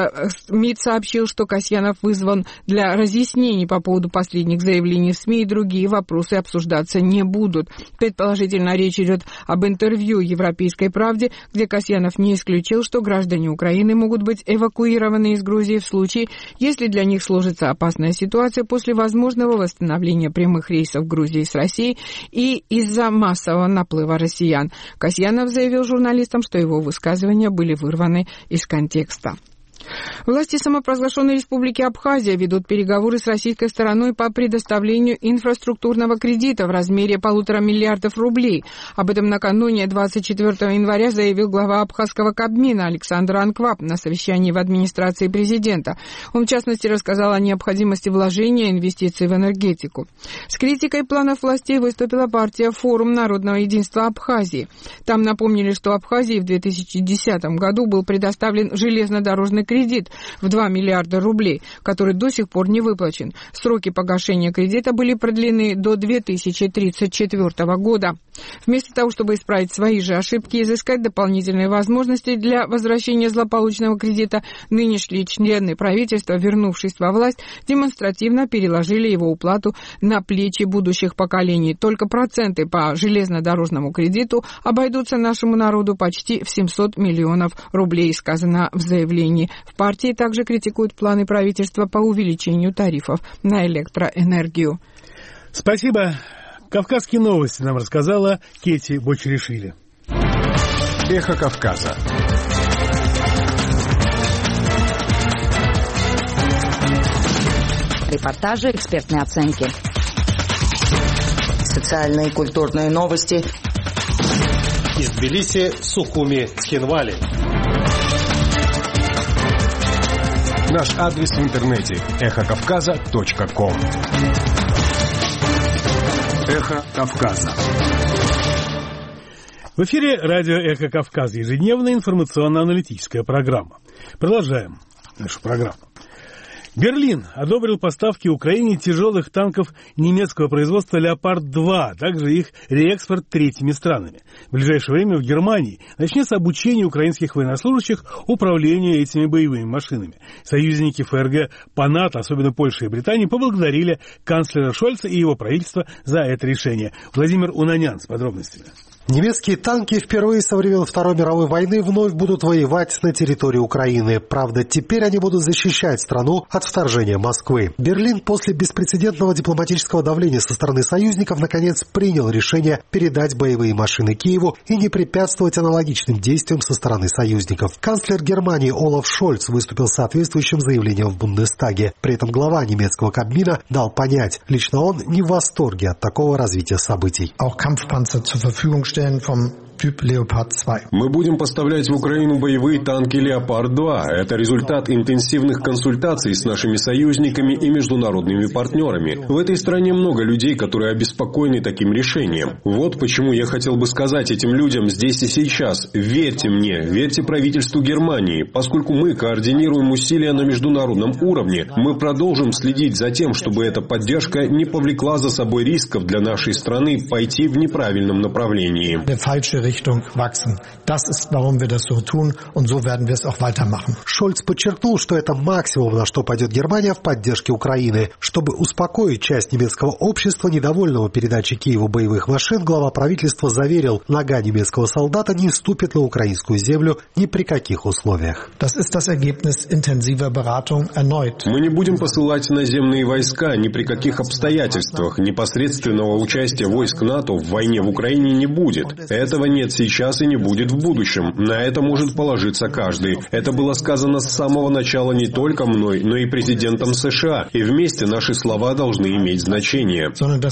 МИД сообщил, что Касьянов вызван для разъяснений по поводу последних заявлений в СМИ, и другие вопросы обсуждаться не будут. Предположительно, речь идет об интервью «Европейской правде», где Касьянов не исключил, что граждане Украины могут быть эвакуированы из Грузии в случае, если для них сложится опасная ситуация после возможного восстановления прямых рейсов Грузии с Россией и из-за массового наплыва россиян. Касьянов заявил журналистам, что его высказывания были вырваны из контекста. Власти самопровозглашенной республики Абхазия ведут переговоры с российской стороной по предоставлению инфраструктурного кредита в размере полутора миллиардов рублей. Об этом накануне двадцать четвёртого января заявил глава абхазского Кабмина Александр Анквап на совещании в администрации президента. Он, в частности, рассказал о необходимости вложения инвестиций в энергетику. С критикой планов властей выступила партия «Форум народного единства Абхазии». Там напомнили, что Абхазии в две тысячи десятом году был предоставлен железнодорожный кредит кредит в два миллиарда рублей, который до сих пор не выплачен. Сроки погашения кредита были продлены до две тысячи тридцать четвёртого года. Вместо того, чтобы исправить свои же ошибки и изыскать дополнительные возможности для возвращения злополучного кредита, нынешние члены правительства, вернувшись во власть, демонстративно переложили его уплату на плечи будущих поколений. Только проценты по железнодорожному кредиту обойдутся нашему народу почти в семьсот миллионов рублей, сказано в заявлении. В партии также критикуют планы правительства по увеличению тарифов на электроэнергию. Спасибо. Кавказские новости нам рассказала Кети Бочеришвили. Эхо Кавказа. Репортажи, экспертные оценки. Социальные и культурные новости. Из Тбилиси, Сухуми, Цхинвали. Наш адрес в интернете эхо кавказа точка ком. Эхо Кавказа. В эфире радио «Эхо Кавказа», ежедневная информационно-аналитическая программа. Продолжаем нашу программу. Берлин одобрил поставки Украине тяжелых танков немецкого производства «Леопард-два», а также их реэкспорт третьими странами. В ближайшее время в Германии начнется обучение украинских военнослужащих управлению этими боевыми машинами. Союзники ФРГ по НАТО, особенно Польша и Британия, поблагодарили канцлера Шольца и его правительство за это решение. Владимир Унанян с подробностями. Немецкие танки впервые со времен Второй мировой войны вновь будут воевать на территории Украины. Правда, теперь они будут защищать страну от вторжения Москвы. Берлин после беспрецедентного дипломатического давления со стороны союзников наконец принял решение передать боевые машины Киеву и не препятствовать аналогичным действиям со стороны союзников. Канцлер Германии Олаф Шольц выступил с соответствующим заявлением в Бундестаге. При этом глава немецкого Кабмина дал понять, лично он не в восторге от такого развития событий. Мы будем поставлять в Украину боевые танки «Леопард-два». Это результат интенсивных консультаций с нашими союзниками и международными партнерами. В этой стране много людей, которые обеспокоены таким решением. Вот почему я хотел бы сказать этим людям здесь и сейчас: верьте мне, верьте правительству Германии. Поскольку мы координируем усилия на международном уровне, мы продолжим следить за тем, чтобы эта поддержка не повлекла за собой рисков для нашей страны пойти в неправильном направлении. Шольц подчеркнул, что это максимум, на что пойдет Германия в поддержке Украины. Чтобы успокоить часть немецкого общества, недовольного передачей Киеву боевых машин, глава правительства заверил, нога немецкого солдата не ступит на украинскую землю ни при каких условиях. Мы не будем посылать наземные войска ни при каких обстоятельствах. Непосредственного участия войск НАТО в войне в Украине не будет. Этого нет сейчас и не будет в будущем. На это может положиться каждый. Это было сказано с самого начала не только мной, но и президентом США. И вместе наши слова должны иметь значение.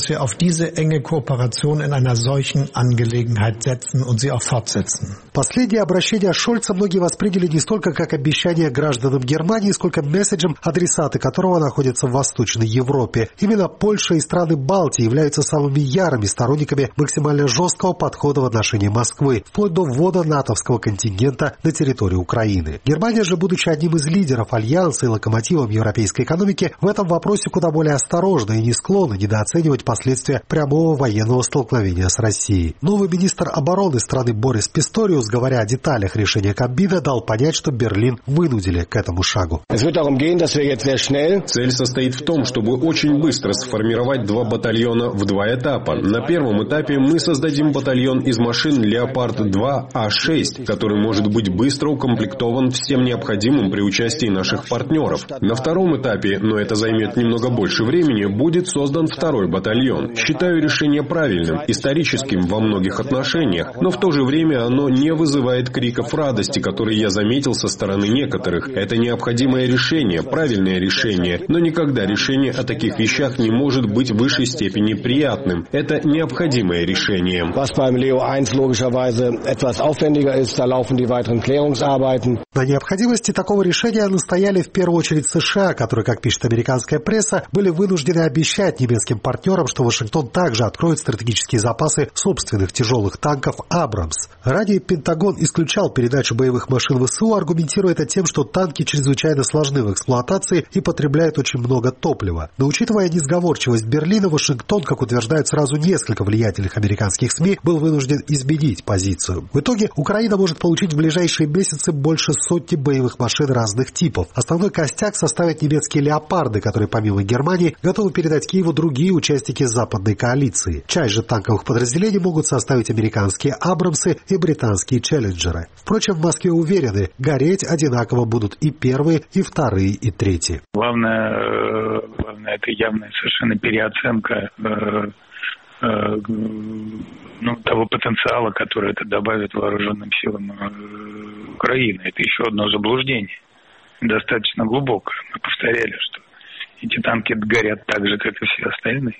Последнее обращение Шольца многие восприняли не столько как обещание гражданам Германии, сколько месседжем, адресаты которого находятся в Восточной Европе. Именно Польша и страны Балтии являются самыми ярыми сторонниками максимально жесткого подхода в отношении Москвы, вплоть до ввода натовского контингента на территорию Украины. Германия же, будучи одним из лидеров Альянса и локомотивом европейской экономики, в этом вопросе куда более осторожна и не склонна недооценивать последствия прямого военного столкновения с Россией. Новый министр обороны страны Борис Писториус, говоря о деталях решения Кабмина, дал понять, что Берлин вынудили к этому шагу. Цель состоит в том, чтобы очень быстро сформировать два батальона в два этапа. На первом этапе мы создадим батальон из машин «Леопард-два А шесть», который может быть быстро укомплектован всем необходимым при участии наших партнеров. На втором этапе, но это займет немного больше времени, будет создан второй батальон. Считаю решение правильным, историческим во многих отношениях, но в то же время оно не вызывает криков радости, которые я заметил со стороны некоторых. Это необходимое решение, правильное решение, но никогда решение о таких вещах не может быть в высшей степени приятным. Это необходимое решение. На необходимости такого решения настояли в первую очередь США, которые, как пишет американская пресса, были вынуждены обещать немецким партнерам, что Вашингтон также откроет стратегические запасы собственных тяжелых танков «Абрамс». Ранее Пентагон исключал передачу боевых машин ВСУ, аргументируя это тем, что танки чрезвычайно сложны в эксплуатации и потребляют очень много топлива. Но учитывая несговорчивость Берлина, Вашингтон, как утверждают сразу несколько влиятельных американских СМИ, был вынужден изменить позицию. В итоге Украина может получить в ближайшие месяцы больше сотни боевых машин разных типов. Основной костяк составят немецкие «Леопарды», которые помимо Германии готовы передать Киеву другие участники западной коалиции. Часть же танковых подразделений могут составить американские «Абрамсы» и британские «Челленджеры». Впрочем, в Москве уверены, гореть одинаково будут и первые, и вторые, и третьи. Главное, главное это явная совершенно переоценка э, э, ну, того потенциала, который это добавит вооруженным силам э, Украины. Это еще одно заблуждение, достаточно глубокое. Мы повторяли, что эти танки горят так же, как и все остальные.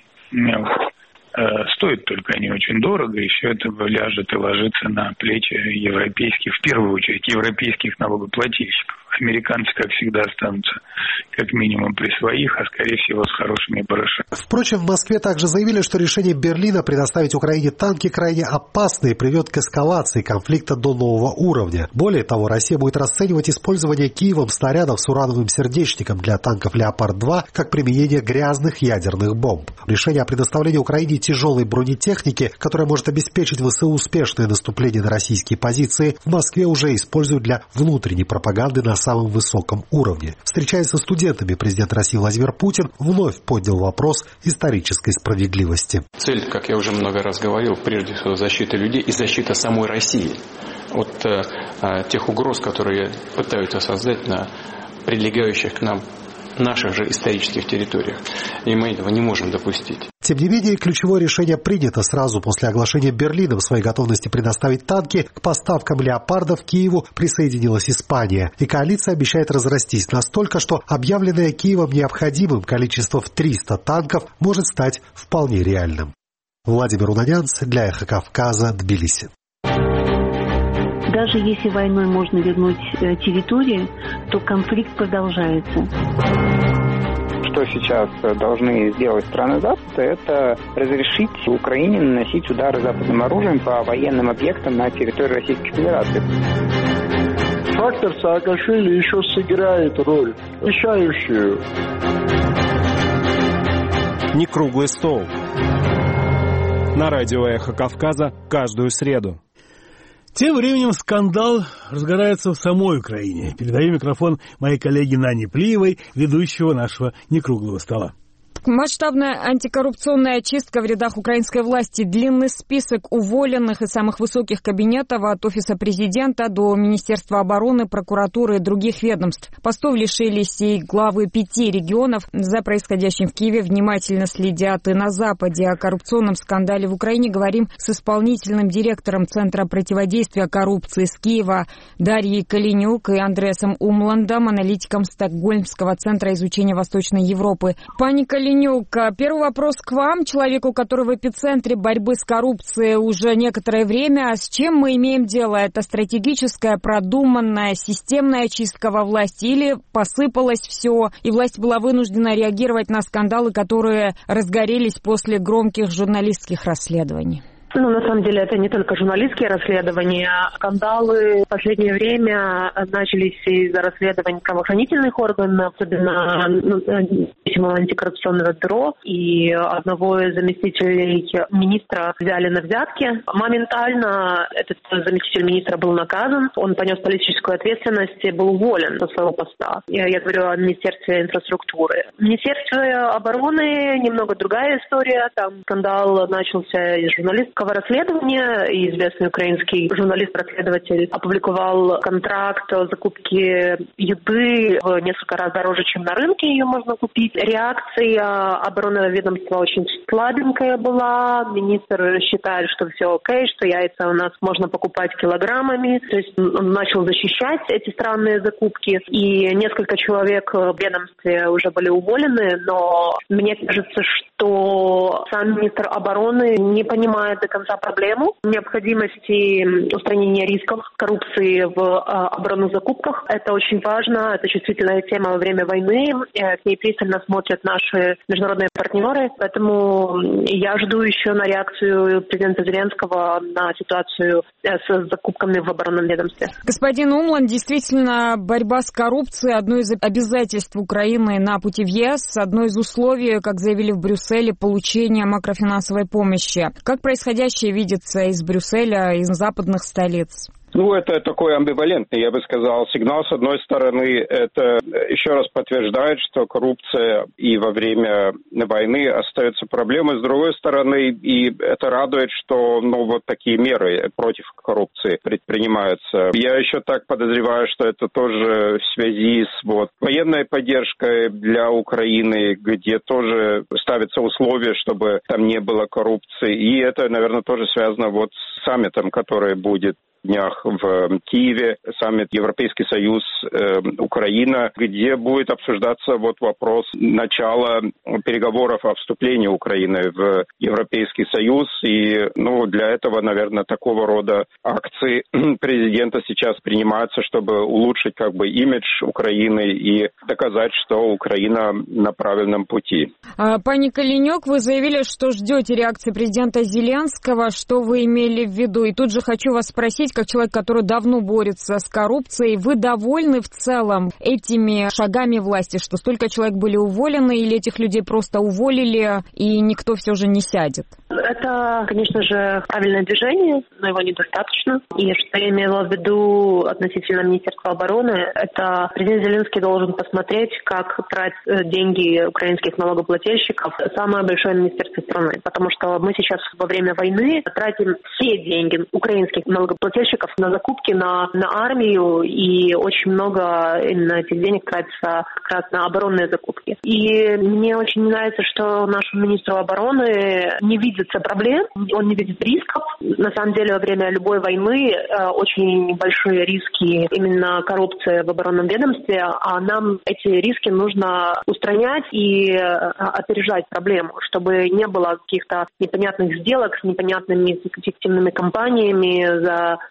Стоят только они очень дорого, и все это ляжет и ложится на плечи европейских, в первую очередь, европейских налогоплательщиков. Американцы, как всегда, останутся как минимум при своих, а скорее всего с хорошими барышами. Впрочем, в Москве также заявили, что решение Берлина предоставить Украине танки крайне опасно и приведет к эскалации конфликта до нового уровня. Более того, Россия будет расценивать использование Киевом снарядов с урановым сердечником для танков «Леопард-два» как применение грязных ядерных бомб. Решение о предоставлении Украине тяжелой бронетехники, которая может обеспечить ВСУ успешное наступление на российские позиции, в Москве уже используют для внутренней пропаганды на самом высоком уровне. Встречаясь со студентами, президент России Владимир Путин вновь поднял вопрос исторической справедливости. Цель, как я уже много раз говорил, прежде всего защита людей и защита самой России от э, тех угроз, которые пытаются создать на прилегающих к нам наших же исторических территориях. И мы этого не можем допустить. Тем не менее, ключевое решение принято сразу после оглашения Берлином своей готовности предоставить танки. К поставкам «Леопардов» Киеву присоединилась Испания. И коалиция обещает разрастись настолько, что объявленное Киевом необходимым количество в триста танков может стать вполне реальным. Владимир Унанянц для «Эхо Кавказа», Тбилиси. Даже если войной можно вернуть территорию, то конфликт продолжается. Что сейчас должны сделать страны Запада, это разрешить Украине наносить удары западным оружием по военным объектам на территории Российской Федерации. Фактор Саакашвили еще сыграет роль, решающую. Не круглый стол. На радио «Эхо Кавказа» каждую среду. Тем временем скандал разгорается в самой Украине. Передаю микрофон моей коллеге Нане Плиевой, ведущего нашего «Некруглого стола». Масштабная антикоррупционная очистка в рядах украинской власти. Длинный список уволенных из самых высоких кабинетов от Офиса президента до Министерства обороны, прокуратуры и других ведомств. Постов лишились и главы пяти регионов. За происходящим в Киеве внимательно следят и на Западе. О коррупционном скандале в Украине говорим с исполнительным директором Центра противодействия коррупции с Киева Дарьей Калинюк и Андреасом Умландом, аналитиком Стокгольмского центра изучения Восточной Европы. Пани Калинюк, первый вопрос к вам, человеку, который в эпицентре борьбы с коррупцией уже некоторое время. С чем мы имеем дело? Это стратегическая, продуманная, системная чистка во власти или посыпалось все, и власть была вынуждена реагировать на скандалы, которые разгорелись после громких журналистских расследований? Ну, на самом деле, это не только журналистские расследования. Скандалы в последнее время начались из-за расследований правоохранительных органов, особенно ну, антикоррупционного бюро, и одного из заместителей министра взяли на взятки. Моментально этот заместитель министра был наказан, он понес политическую ответственность и был уволен со своего поста. Я, я говорю о Министерстве инфраструктуры. В Министерстве обороны немного другая история. Там скандал начался из журналистского расследования, и известный украинский журналист-расследователь опубликовал контракт о закупке еды в несколько раз дороже, чем на рынке ее можно купить. Реакция оборонного ведомства очень слабенькая была. Министр считает, что все окей, что яйца у нас можно покупать килограммами. То есть он начал защищать эти странные закупки, и несколько человек в ведомстве уже были уволены, но мне кажется, что сам министр обороны не понимает до конца проблему необходимости устранения рисков коррупции в э, оборонных закупках. Это очень важно, это чувствительная тема во время войны. Э, к ней пристально смотрят наши международные партнеры, поэтому я жду еще на реакцию президента Зеленского на ситуацию э, с закупками в оборонном ведомстве. Господин Умланд, действительно, борьба с коррупцией – одно из обязательств Украины на пути в ЕС, одно из условий, как заявили в Брюсселе, получения макрофинансовой помощи. Как происходящее видится из Брюсселя, из западных столиц? Ну, это такой амбивалентный, я бы сказал, сигнал. С одной стороны, это еще раз подтверждает, что коррупция и во время войны остается проблемой. С другой стороны, и это радует, что ну, вот такие меры против коррупции предпринимаются. Я еще так подозреваю, что это тоже в связи с вот, военной поддержкой для Украины, где тоже ставятся условия, чтобы там не было коррупции. И это, наверное, тоже связано вот с саммитом, который будет днях в Киеве, саммит Европейский Союз, э, Украина, где будет обсуждаться вот вопрос начала переговоров о вступлении Украины в Европейский Союз. И ну, для этого, наверное, такого рода акции президента сейчас принимаются, чтобы улучшить как бы имидж Украины и доказать, что Украина на правильном пути. Пани Калинюк, вы заявили, что ждете реакции президента Зеленского. Что вы имели в виду? И тут же хочу вас спросить, как человек, который давно борется с коррупцией, вы довольны в целом этими шагами власти, что столько человек были уволены, или этих людей просто уволили, и никто все же не сядет? Это, конечно же, правильное движение, но его недостаточно. И что я имела в виду относительно Министерства обороны, это президент Зеленский должен посмотреть, как тратить деньги украинских налогоплательщиков самое большое министерство страны. Потому что мы сейчас во время войны тратим все деньги украинских налогоплательщиков на закупки, на, на армию, и очень много именно этих денег тратится как раз на оборонные закупки. И мне очень нравится, что нашему министру обороны не видит проблем, он не видит рисков. На самом деле, во время любой войны э, очень большие риски именно коррупции в оборонном ведомстве, а нам эти риски нужно устранять и э, опережать проблему, чтобы не было каких-то непонятных сделок с непонятными фиктивными компаниями за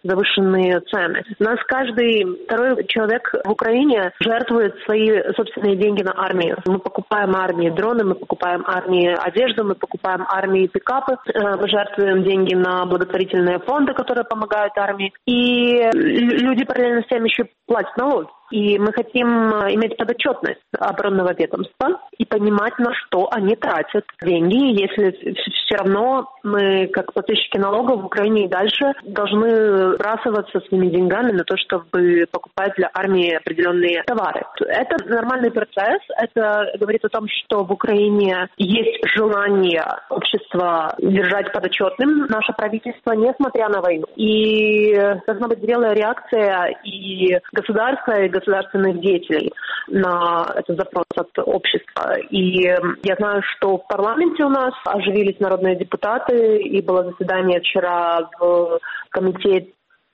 завышенные цены. У нас каждый второй человек в Украине жертвует свои собственные деньги на армию. Мы покупаем армии дроны, мы покупаем армии одежду, мы покупаем армии пикапы, мы жертвуем деньги на благотворительные фонды, которые помогают армии. И люди параллельно с тем еще платят налоги. И мы хотим иметь подотчетность оборонного ведомства и понимать, на что они тратят деньги, если все равно мы, как плательщики налогов в Украине и дальше, должны бросаться своими деньгами на то, чтобы покупать для армии определенные товары. Это нормальный процесс. Это говорит о том, что в Украине есть желание общества держать подотчетным наше правительство, несмотря на войну. И должна быть зрелая реакция и государства, и государственных деятелей на этот запрос от общества. И я знаю, что в парламенте у нас оживились народные депутаты, и было заседание вчера в комитете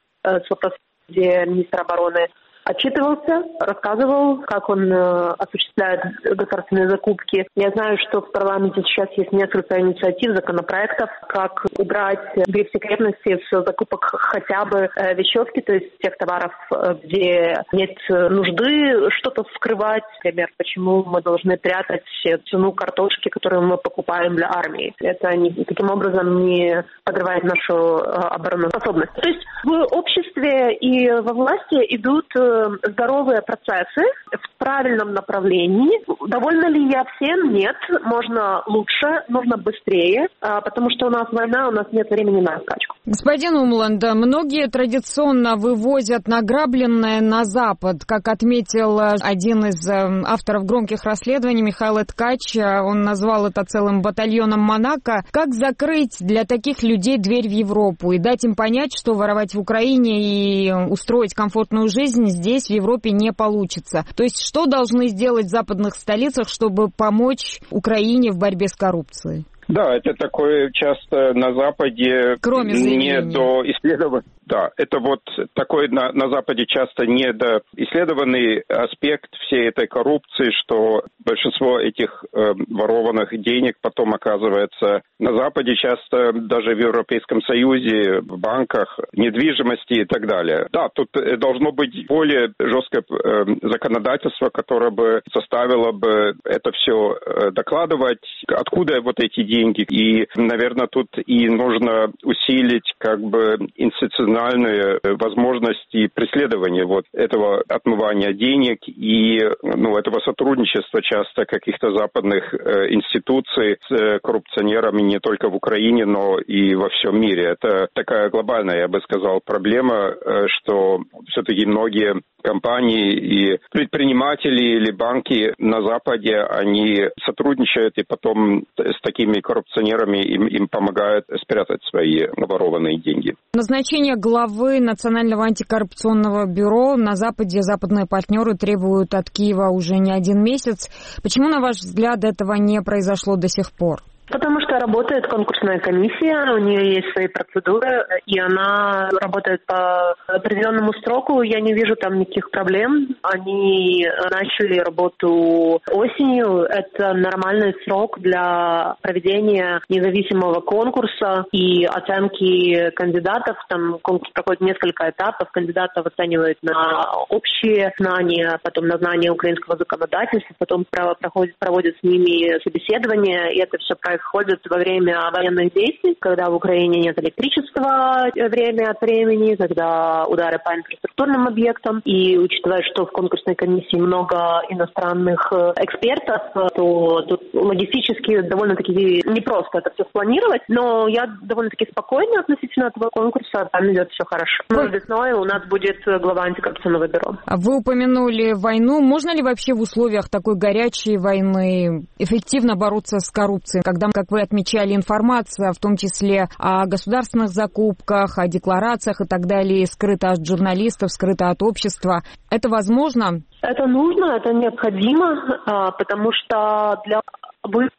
с вопросом, где министр обороны отчитывался, рассказывал, как он э, осуществляет государственные закупки. Я знаю, что в парламенте сейчас есть несколько инициатив, законопроектов, как убрать гриф секретности с закупок хотя бы э, вещевки, то есть тех товаров, э, где нет нужды что-то скрывать. Например, почему мы должны прятать цену картошки, которую мы покупаем для армии. Это не, таким образом не подрывает нашу э, оборонную способность. То есть в обществе и во власти идут э, здоровые процессы в правильном направлении. Довольна ли я всем? Нет. Можно лучше, нужно быстрее, потому что у нас война, у нас нет времени на скачку. Господин Умланд, многие традиционно вывозят награбленное на Запад. Как отметил один из авторов громких расследований, Михаил Ткач, он назвал это целым батальоном Монако. Как закрыть для таких людей дверь в Европу и дать им понять, что воровать в Украине и устроить комфортную жизнь здесь, в Европе, не получится? То есть что должны сделать в западных столицах, чтобы помочь Украине в борьбе с коррупцией? Да, это такое часто на Западе не до исследования. Да, это вот такой на, на Западе часто недоисследованный аспект всей этой коррупции, что большинство этих э, ворованных денег потом оказывается на Западе, часто даже в Европейском Союзе, в банках, недвижимости и так далее. Да, тут должно быть более жесткое э, законодательство, которое бы заставило бы это все э, докладывать, откуда вот эти деньги. И, наверное, тут и нужно усилить как бы институциональные возможности преследования вот этого отмывания денег и ну, этого сотрудничества часто каких-то западных э, институций с э, коррупционерами не только в Украине, но и во всем мире. Это такая глобальная, я бы сказал, проблема, э, что все-таки многие компании и предприниматели или банки на Западе, они сотрудничают и потом с такими коррупционерами им, им помогают спрятать свои наворованные деньги. Назначение главы Национального антикоррупционного бюро на Западе западные партнеры требуют от Киева уже не один месяц. Почему, на ваш взгляд, этого не произошло до сих пор? Потому что работает конкурсная комиссия, у нее есть свои процедуры, и она работает по определенному сроку. Я не вижу там никаких проблем. Они начали работу осенью. Это нормальный срок для проведения независимого конкурса и оценки кандидатов. Там конкурс проходит несколько этапов. Кандидатов оценивают на общие знания, потом на знания украинского законодательства, потом проходят, проводят с ними собеседования, и это все происходит. Ходят во время военных действий, когда в Украине нет электричества время от времени, когда удары по инфраструктурным объектам. И учитывая, что в конкурсной комиссии много иностранных экспертов, то тут логистически довольно-таки непросто это все спланировать. Но я довольно-таки спокойна относительно этого конкурса, там идет все хорошо. Но весной у нас будет глава антикоррупционного бюро. Вы упомянули войну. Можно ли вообще в условиях такой горячей войны эффективно бороться с коррупцией, когда, как вы отмечали, информация, в том числе о государственных закупках, о декларациях и так далее, скрыта от журналистов, скрыта от общества? Это возможно? Это нужно, это необходимо, потому что для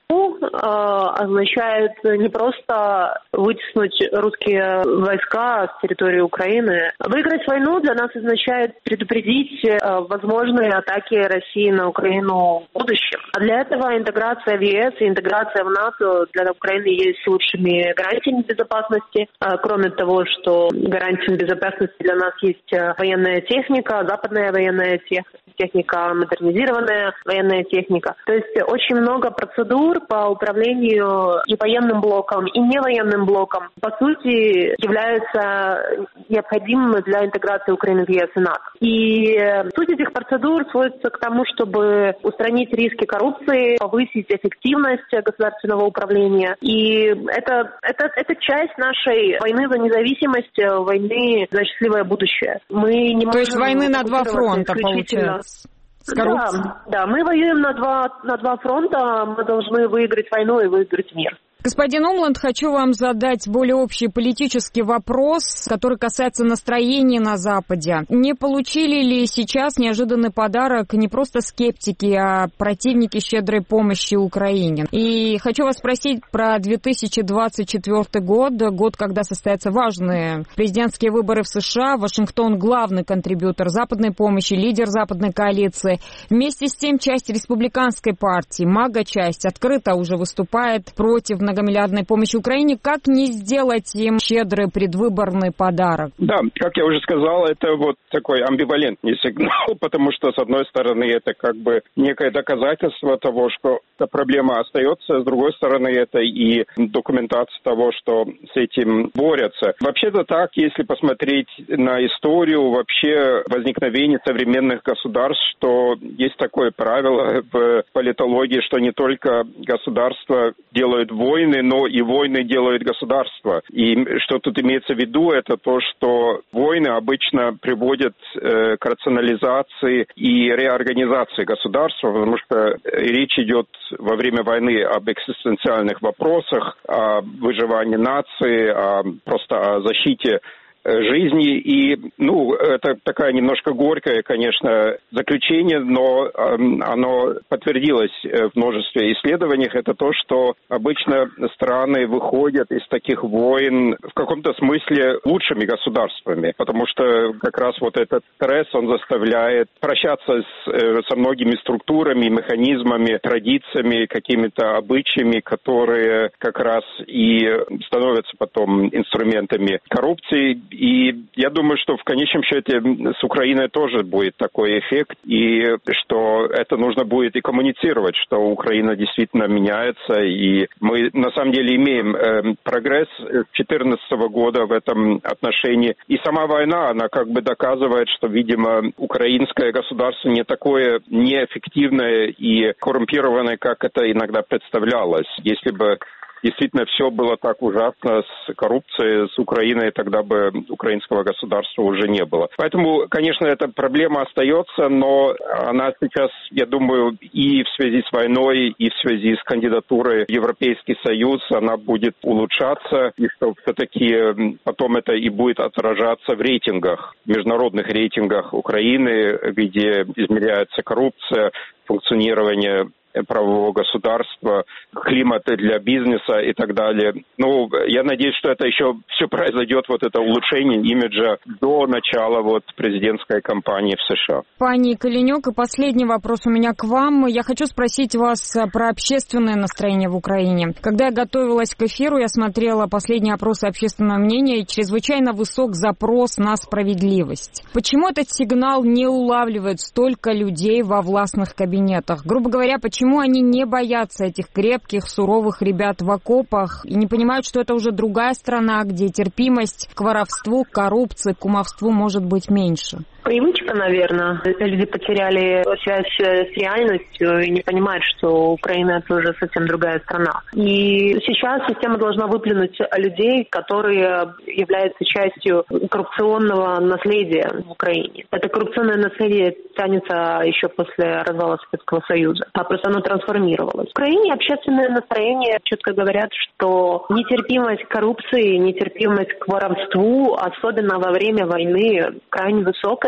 означает не просто вытеснуть русские войска с территории Украины. Выиграть войну для нас означает предупредить возможные атаки России на Украину в будущем. А для этого интеграция в ЕС и интеграция в НАТО для Украины есть лучшими гарантиями безопасности. Кроме того, что гарантиями безопасности для нас есть военная техника, западная военная техника, техника, модернизированная военная техника. То есть очень много процедур по управлению и военным блоком, и невоенным блоком, по сути, являются необходимыми для интеграции Украины в ЕС и НАТО. И суть этих процедур сводится к тому, чтобы устранить риски коррупции, повысить эффективность государственного управления. И это, это, это часть нашей войны за независимость, войны за счастливое будущее. Мы не То есть войны на два фронта, получается? С коррупцией? Да, да, мы воюем на два, на два фронта, мы должны выиграть войну и выиграть мир. Господин Омланд, хочу вам задать более общий политический вопрос, который касается настроения на Западе. Не получили ли сейчас неожиданный подарок не просто скептики, а противники щедрой помощи Украине? И хочу вас спросить про две тысячи двадцать четвёртый год, год, когда состоятся важные президентские выборы в США. Вашингтон — главный контрибьютор западной помощи, лидер западной коалиции. Вместе с тем, часть республиканской партии, МАГА-часть, открыто уже выступает против многомиллионной многомиллиардной помощи Украине. Как не сделать им щедрый предвыборный подарок? Да, как я уже сказал, это вот такой амбивалентный сигнал, потому что, с одной стороны, это как бы некое доказательство того, что эта проблема остается, с другой стороны, это и документация того, что с этим борются. Вообще-то так, если посмотреть на историю вообще возникновения современных государств, что есть такое правило в политологии, что не только государства делают войны, но и войны делают государства. И что тут имеется в виду, это то, что войны обычно приводят э, к рационализации и реорганизации государства, потому что речь идет во время войны об экзистенциальных вопросах, о выживании нации, о, просто о защите жизни. И, ну, это такая немножко горькое, конечно, заключение, но э, оно подтвердилось в множестве исследований. Это то, что обычно страны выходят из таких войн в каком-то смысле лучшими государствами, потому что как раз вот этот стресс, он заставляет прощаться с, э, со многими структурами, механизмами, традициями, какими-то обычаями, которые как раз и становятся потом инструментами коррупции. И я думаю, что в конечном счете с Украиной тоже будет такой эффект, и что это нужно будет и коммуницировать, что Украина действительно меняется, и мы на самом деле имеем э, прогресс с две тысячи четырнадцатого года в этом отношении. И сама война, она как бы доказывает, что, видимо, украинское государство не такое неэффективное и коррумпированное, как это иногда представлялось. Если бы действительно все было так ужасно с коррупцией, с Украиной, тогда бы украинского государства уже не было. Поэтому, конечно, эта проблема остается, но она сейчас, я думаю, и в связи с войной, и в связи с кандидатурой в Европейский Союз, она будет улучшаться, и что все-таки потом это и будет отражаться в рейтингах, в международных рейтингах Украины, где измеряется коррупция, функционирование правового государства, климата для бизнеса и так далее. Ну, я надеюсь, что это еще все произойдет, вот это улучшение имиджа до начала вот президентской кампании в США. Пани Калинюк, и последний вопрос у меня к вам. Я хочу спросить вас про общественное настроение в Украине. Когда я готовилась к эфиру, я смотрела последние опросы общественного мнения, и чрезвычайно высок запрос на справедливость. Почему этот сигнал не улавливает столько людей во властных кабинетах? Грубо говоря, почему Почему они не боятся этих крепких, суровых ребят в окопах и не понимают, что это уже другая страна, где терпимость к воровству, к коррупции, к кумовству может быть меньше? Привычка, наверное. Люди потеряли связь с реальностью и не понимают, что Украина — это уже совсем другая страна. И сейчас система должна выплюнуть людей, которые являются частью коррупционного наследия в Украине. Это коррупционное наследие тянется еще после развала Советского Союза, а просто оно трансформировалось. В Украине общественное настроение четко говорят, что нетерпимость к коррупции, нетерпимость к воровству, особенно во время войны, крайне высокая.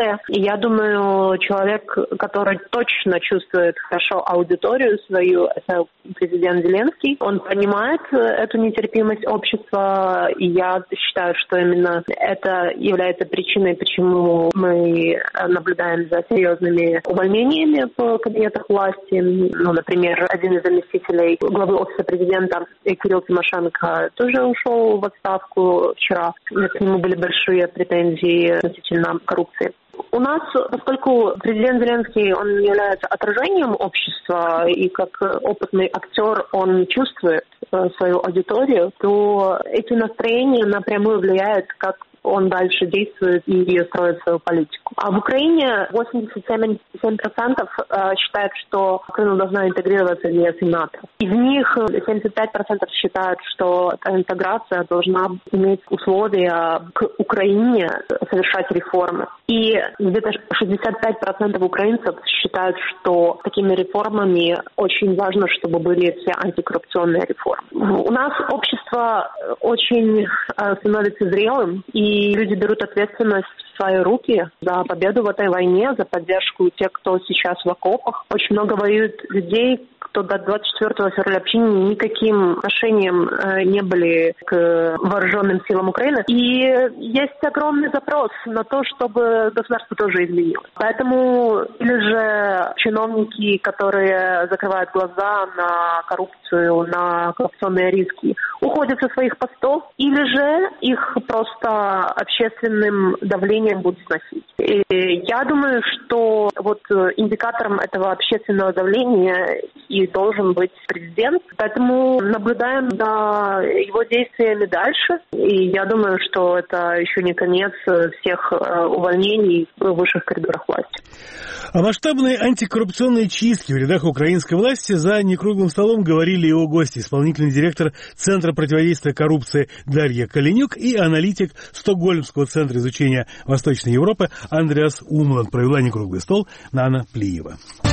другая. И я думаю, человек, который точно чувствует хорошо аудиторию свою, это президент Зеленский. Он понимает эту нетерпимость общества, и я считаю, что именно это является причиной, почему мы наблюдаем за серьезными увольнениями в кабинетах власти. Ну, например, один из заместителей главы офиса президента Кирилл Тимошенко тоже ушел в отставку вчера. К нему были большие претензии относительно коррупции. У нас, поскольку президент Зеленский, он является отражением общества, и как опытный актер он чувствует свою аудиторию, то эти настроения напрямую влияют, как он дальше действует и строит свою политику. А в Украине восемьдесят семь процентов считают, что Украина должна интегрироваться в ЕС и НАТО. Из них семьдесят пять процентов считают, что эта интеграция должна иметь условия к Украине совершать реформы. И где-то шестьдесят пять процентов украинцев считают, что такими реформами очень важно, чтобы были все антикоррупционные реформы. У нас общество очень становится зрелым, и люди берут ответственность в свои руки за победу в этой войне, за поддержку тех, кто сейчас в окопах. Очень много воюют людей, кто до двадцать четвёртого февраля вообще никаким отношением не были к вооруженным силам Украины. И есть огромный запрос на то, чтобы государство тоже изменилось. Поэтому или же чиновники, которые закрывают глаза на коррупцию, на коррупционные риски, уходят со своих постов, или же их просто общественным давлением будут сносить. И я думаю, что вот индикатором этого общественного давления и должен быть президент. Поэтому наблюдаем за его действиями дальше. И я думаю, что это еще не конец всех увольнений в высших коридорах власти. О масштабной антикоррупционной чистке в рядах украинской власти за некруглым столом говорили его гости, исполнительный директор Центра противодействия коррупции Дарья Калинюк и аналитик Стокгольмского центра изучения Восточной Европы Андреас Умланд. Провела некруглый стол Нана Плиева.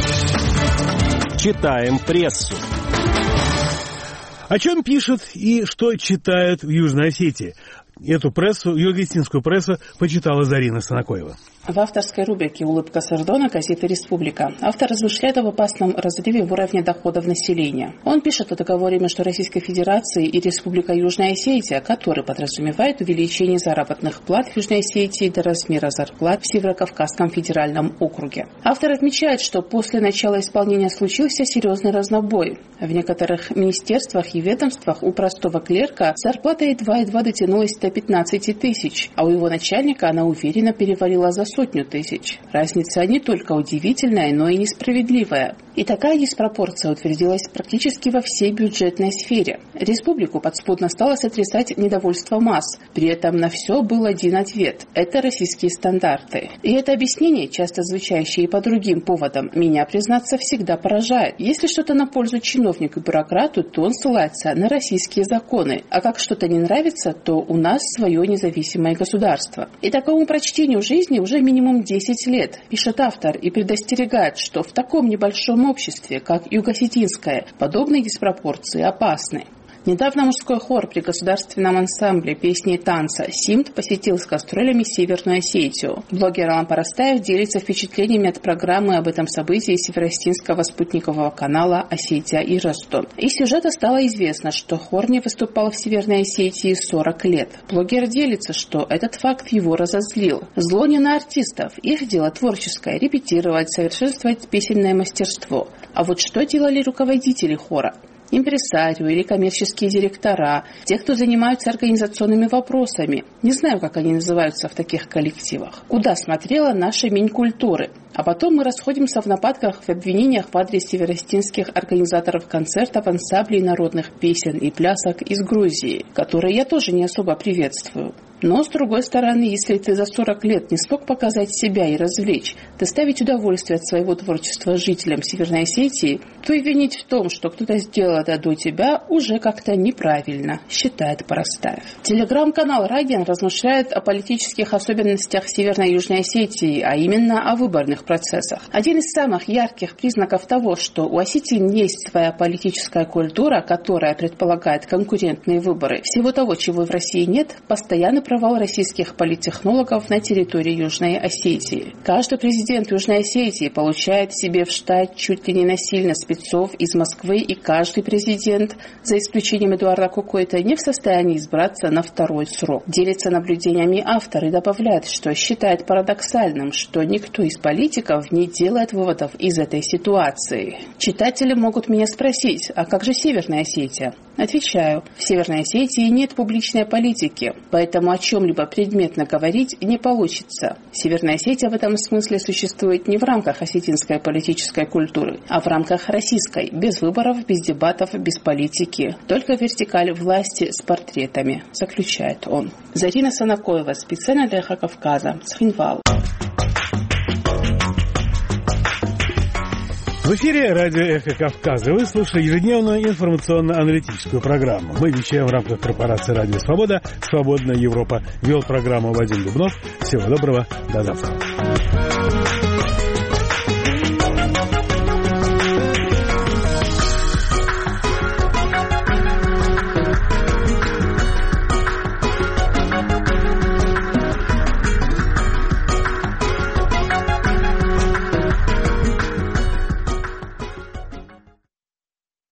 Читаем прессу. О чем пишут и что читают в Южной Осетии? Эту прессу, юго-осетинскую прессу, почитала Зарина Санакоева. В авторской рубрике «Улыбка Сардона» газеты «Республика» автор размышляет об опасном разрыве в уровне доходов населения. Он пишет о договоре между Российской Федерацией и Республикой Южная Осетия, который подразумевает увеличение заработных плат в Южной Осетии до размера зарплат в Северокавказском федеральном округе. Автор отмечает, что после начала исполнения случился серьезный разнобой. В некоторых министерствах и ведомствах у простого клерка зарплата едва-едва дотянулась до пятнадцати тысяч, а у его начальника она уверенно перевалила за сотню тысяч. Разница не только удивительная, но и несправедливая. И такая диспропорция утвердилась практически во всей бюджетной сфере. Республику подспудно стало сотрясать недовольство масс. При этом на все был один ответ – это российские стандарты. И это объяснение, часто звучащее и по другим поводам, меня, признаться, всегда поражает. Если что-то на пользу чиновнику и бюрократу, то он ссылается на российские законы. А как что-то не нравится, то у нас свое независимое государство. И такому прочтению жизни уже минимум десять лет, пишет автор, и предостерегает, что в таком небольшом обществе, как юго-осетинское, подобные диспропорции опасны. Недавно мужской хор при государственном ансамбле песни и танца «Симт» посетил с гастролями Северную Осетию. Блогер Алан Парастаев делится впечатлениями от программы об этом событии североосетинского спутникового канала «Осетия и Ростов». Из сюжета стало известно, что хор не выступал в Северной Осетии сорок лет. Блогер делится, что этот факт его разозлил. Зло не на артистов, их дело творческое – репетировать, совершенствовать песенное мастерство. А вот что делали руководители хора? Импресарио или коммерческие директора, те, кто занимаются организационными вопросами. Не знаю, как они называются в таких коллективах. Куда смотрела наша Минкультуры? А потом мы расходимся в нападках, в обвинениях в адрес североосетинских организаторов концертов, ансамблей народных песен и плясок из Грузии, которые я тоже не особо приветствую. Но, с другой стороны, если ты за сорок лет не смог показать себя и развлечь, доставить удовольствие от своего творчества жителям Северной Осетии, то и винить в том, что кто-то сделал это до тебя, уже как-то неправильно, считает Парастаев. Телеграм-канал «Радиан» размышляет о политических особенностях Северной и Южной Осетии, а именно о выборных процессах. Один из самых ярких признаков того, что у осетин есть своя политическая культура, которая предполагает конкурентные выборы, всего того, чего в России нет, постоянно проводится инструктировал российских политтехнологов на территории Южной Осетии. Каждый президент Южной Осетии получает себе в штат чуть ли не насильно спецов из Москвы, и каждый президент, за исключением Эдуарда Кукойта, не в состоянии избраться на второй срок. Делится наблюдениями автор и добавляет, что считает парадоксальным, что никто из политиков не делает выводов из этой ситуации. Читатели могут меня спросить, а как же Северная Осетия? Отвечаю, в Северной Осетии нет публичной политики, поэтому о чем-либо предметно говорить не получится. Северная Осетия в этом смысле существует не в рамках осетинской политической культуры, а в рамках российской, без выборов, без дебатов, без политики. Только вертикаль власти с портретами, заключает он. Зарина Санакоева, специально для Эхо Кавказа, Цхинвал. В эфире радио «Эхо Кавказа». Вы слушали ежедневную информационно-аналитическую программу. Мы вещаем в рамках корпорации «Радио Свобода». «Свободная Европа». Вел программу Вадим Дубнов. Всего доброго. До завтра.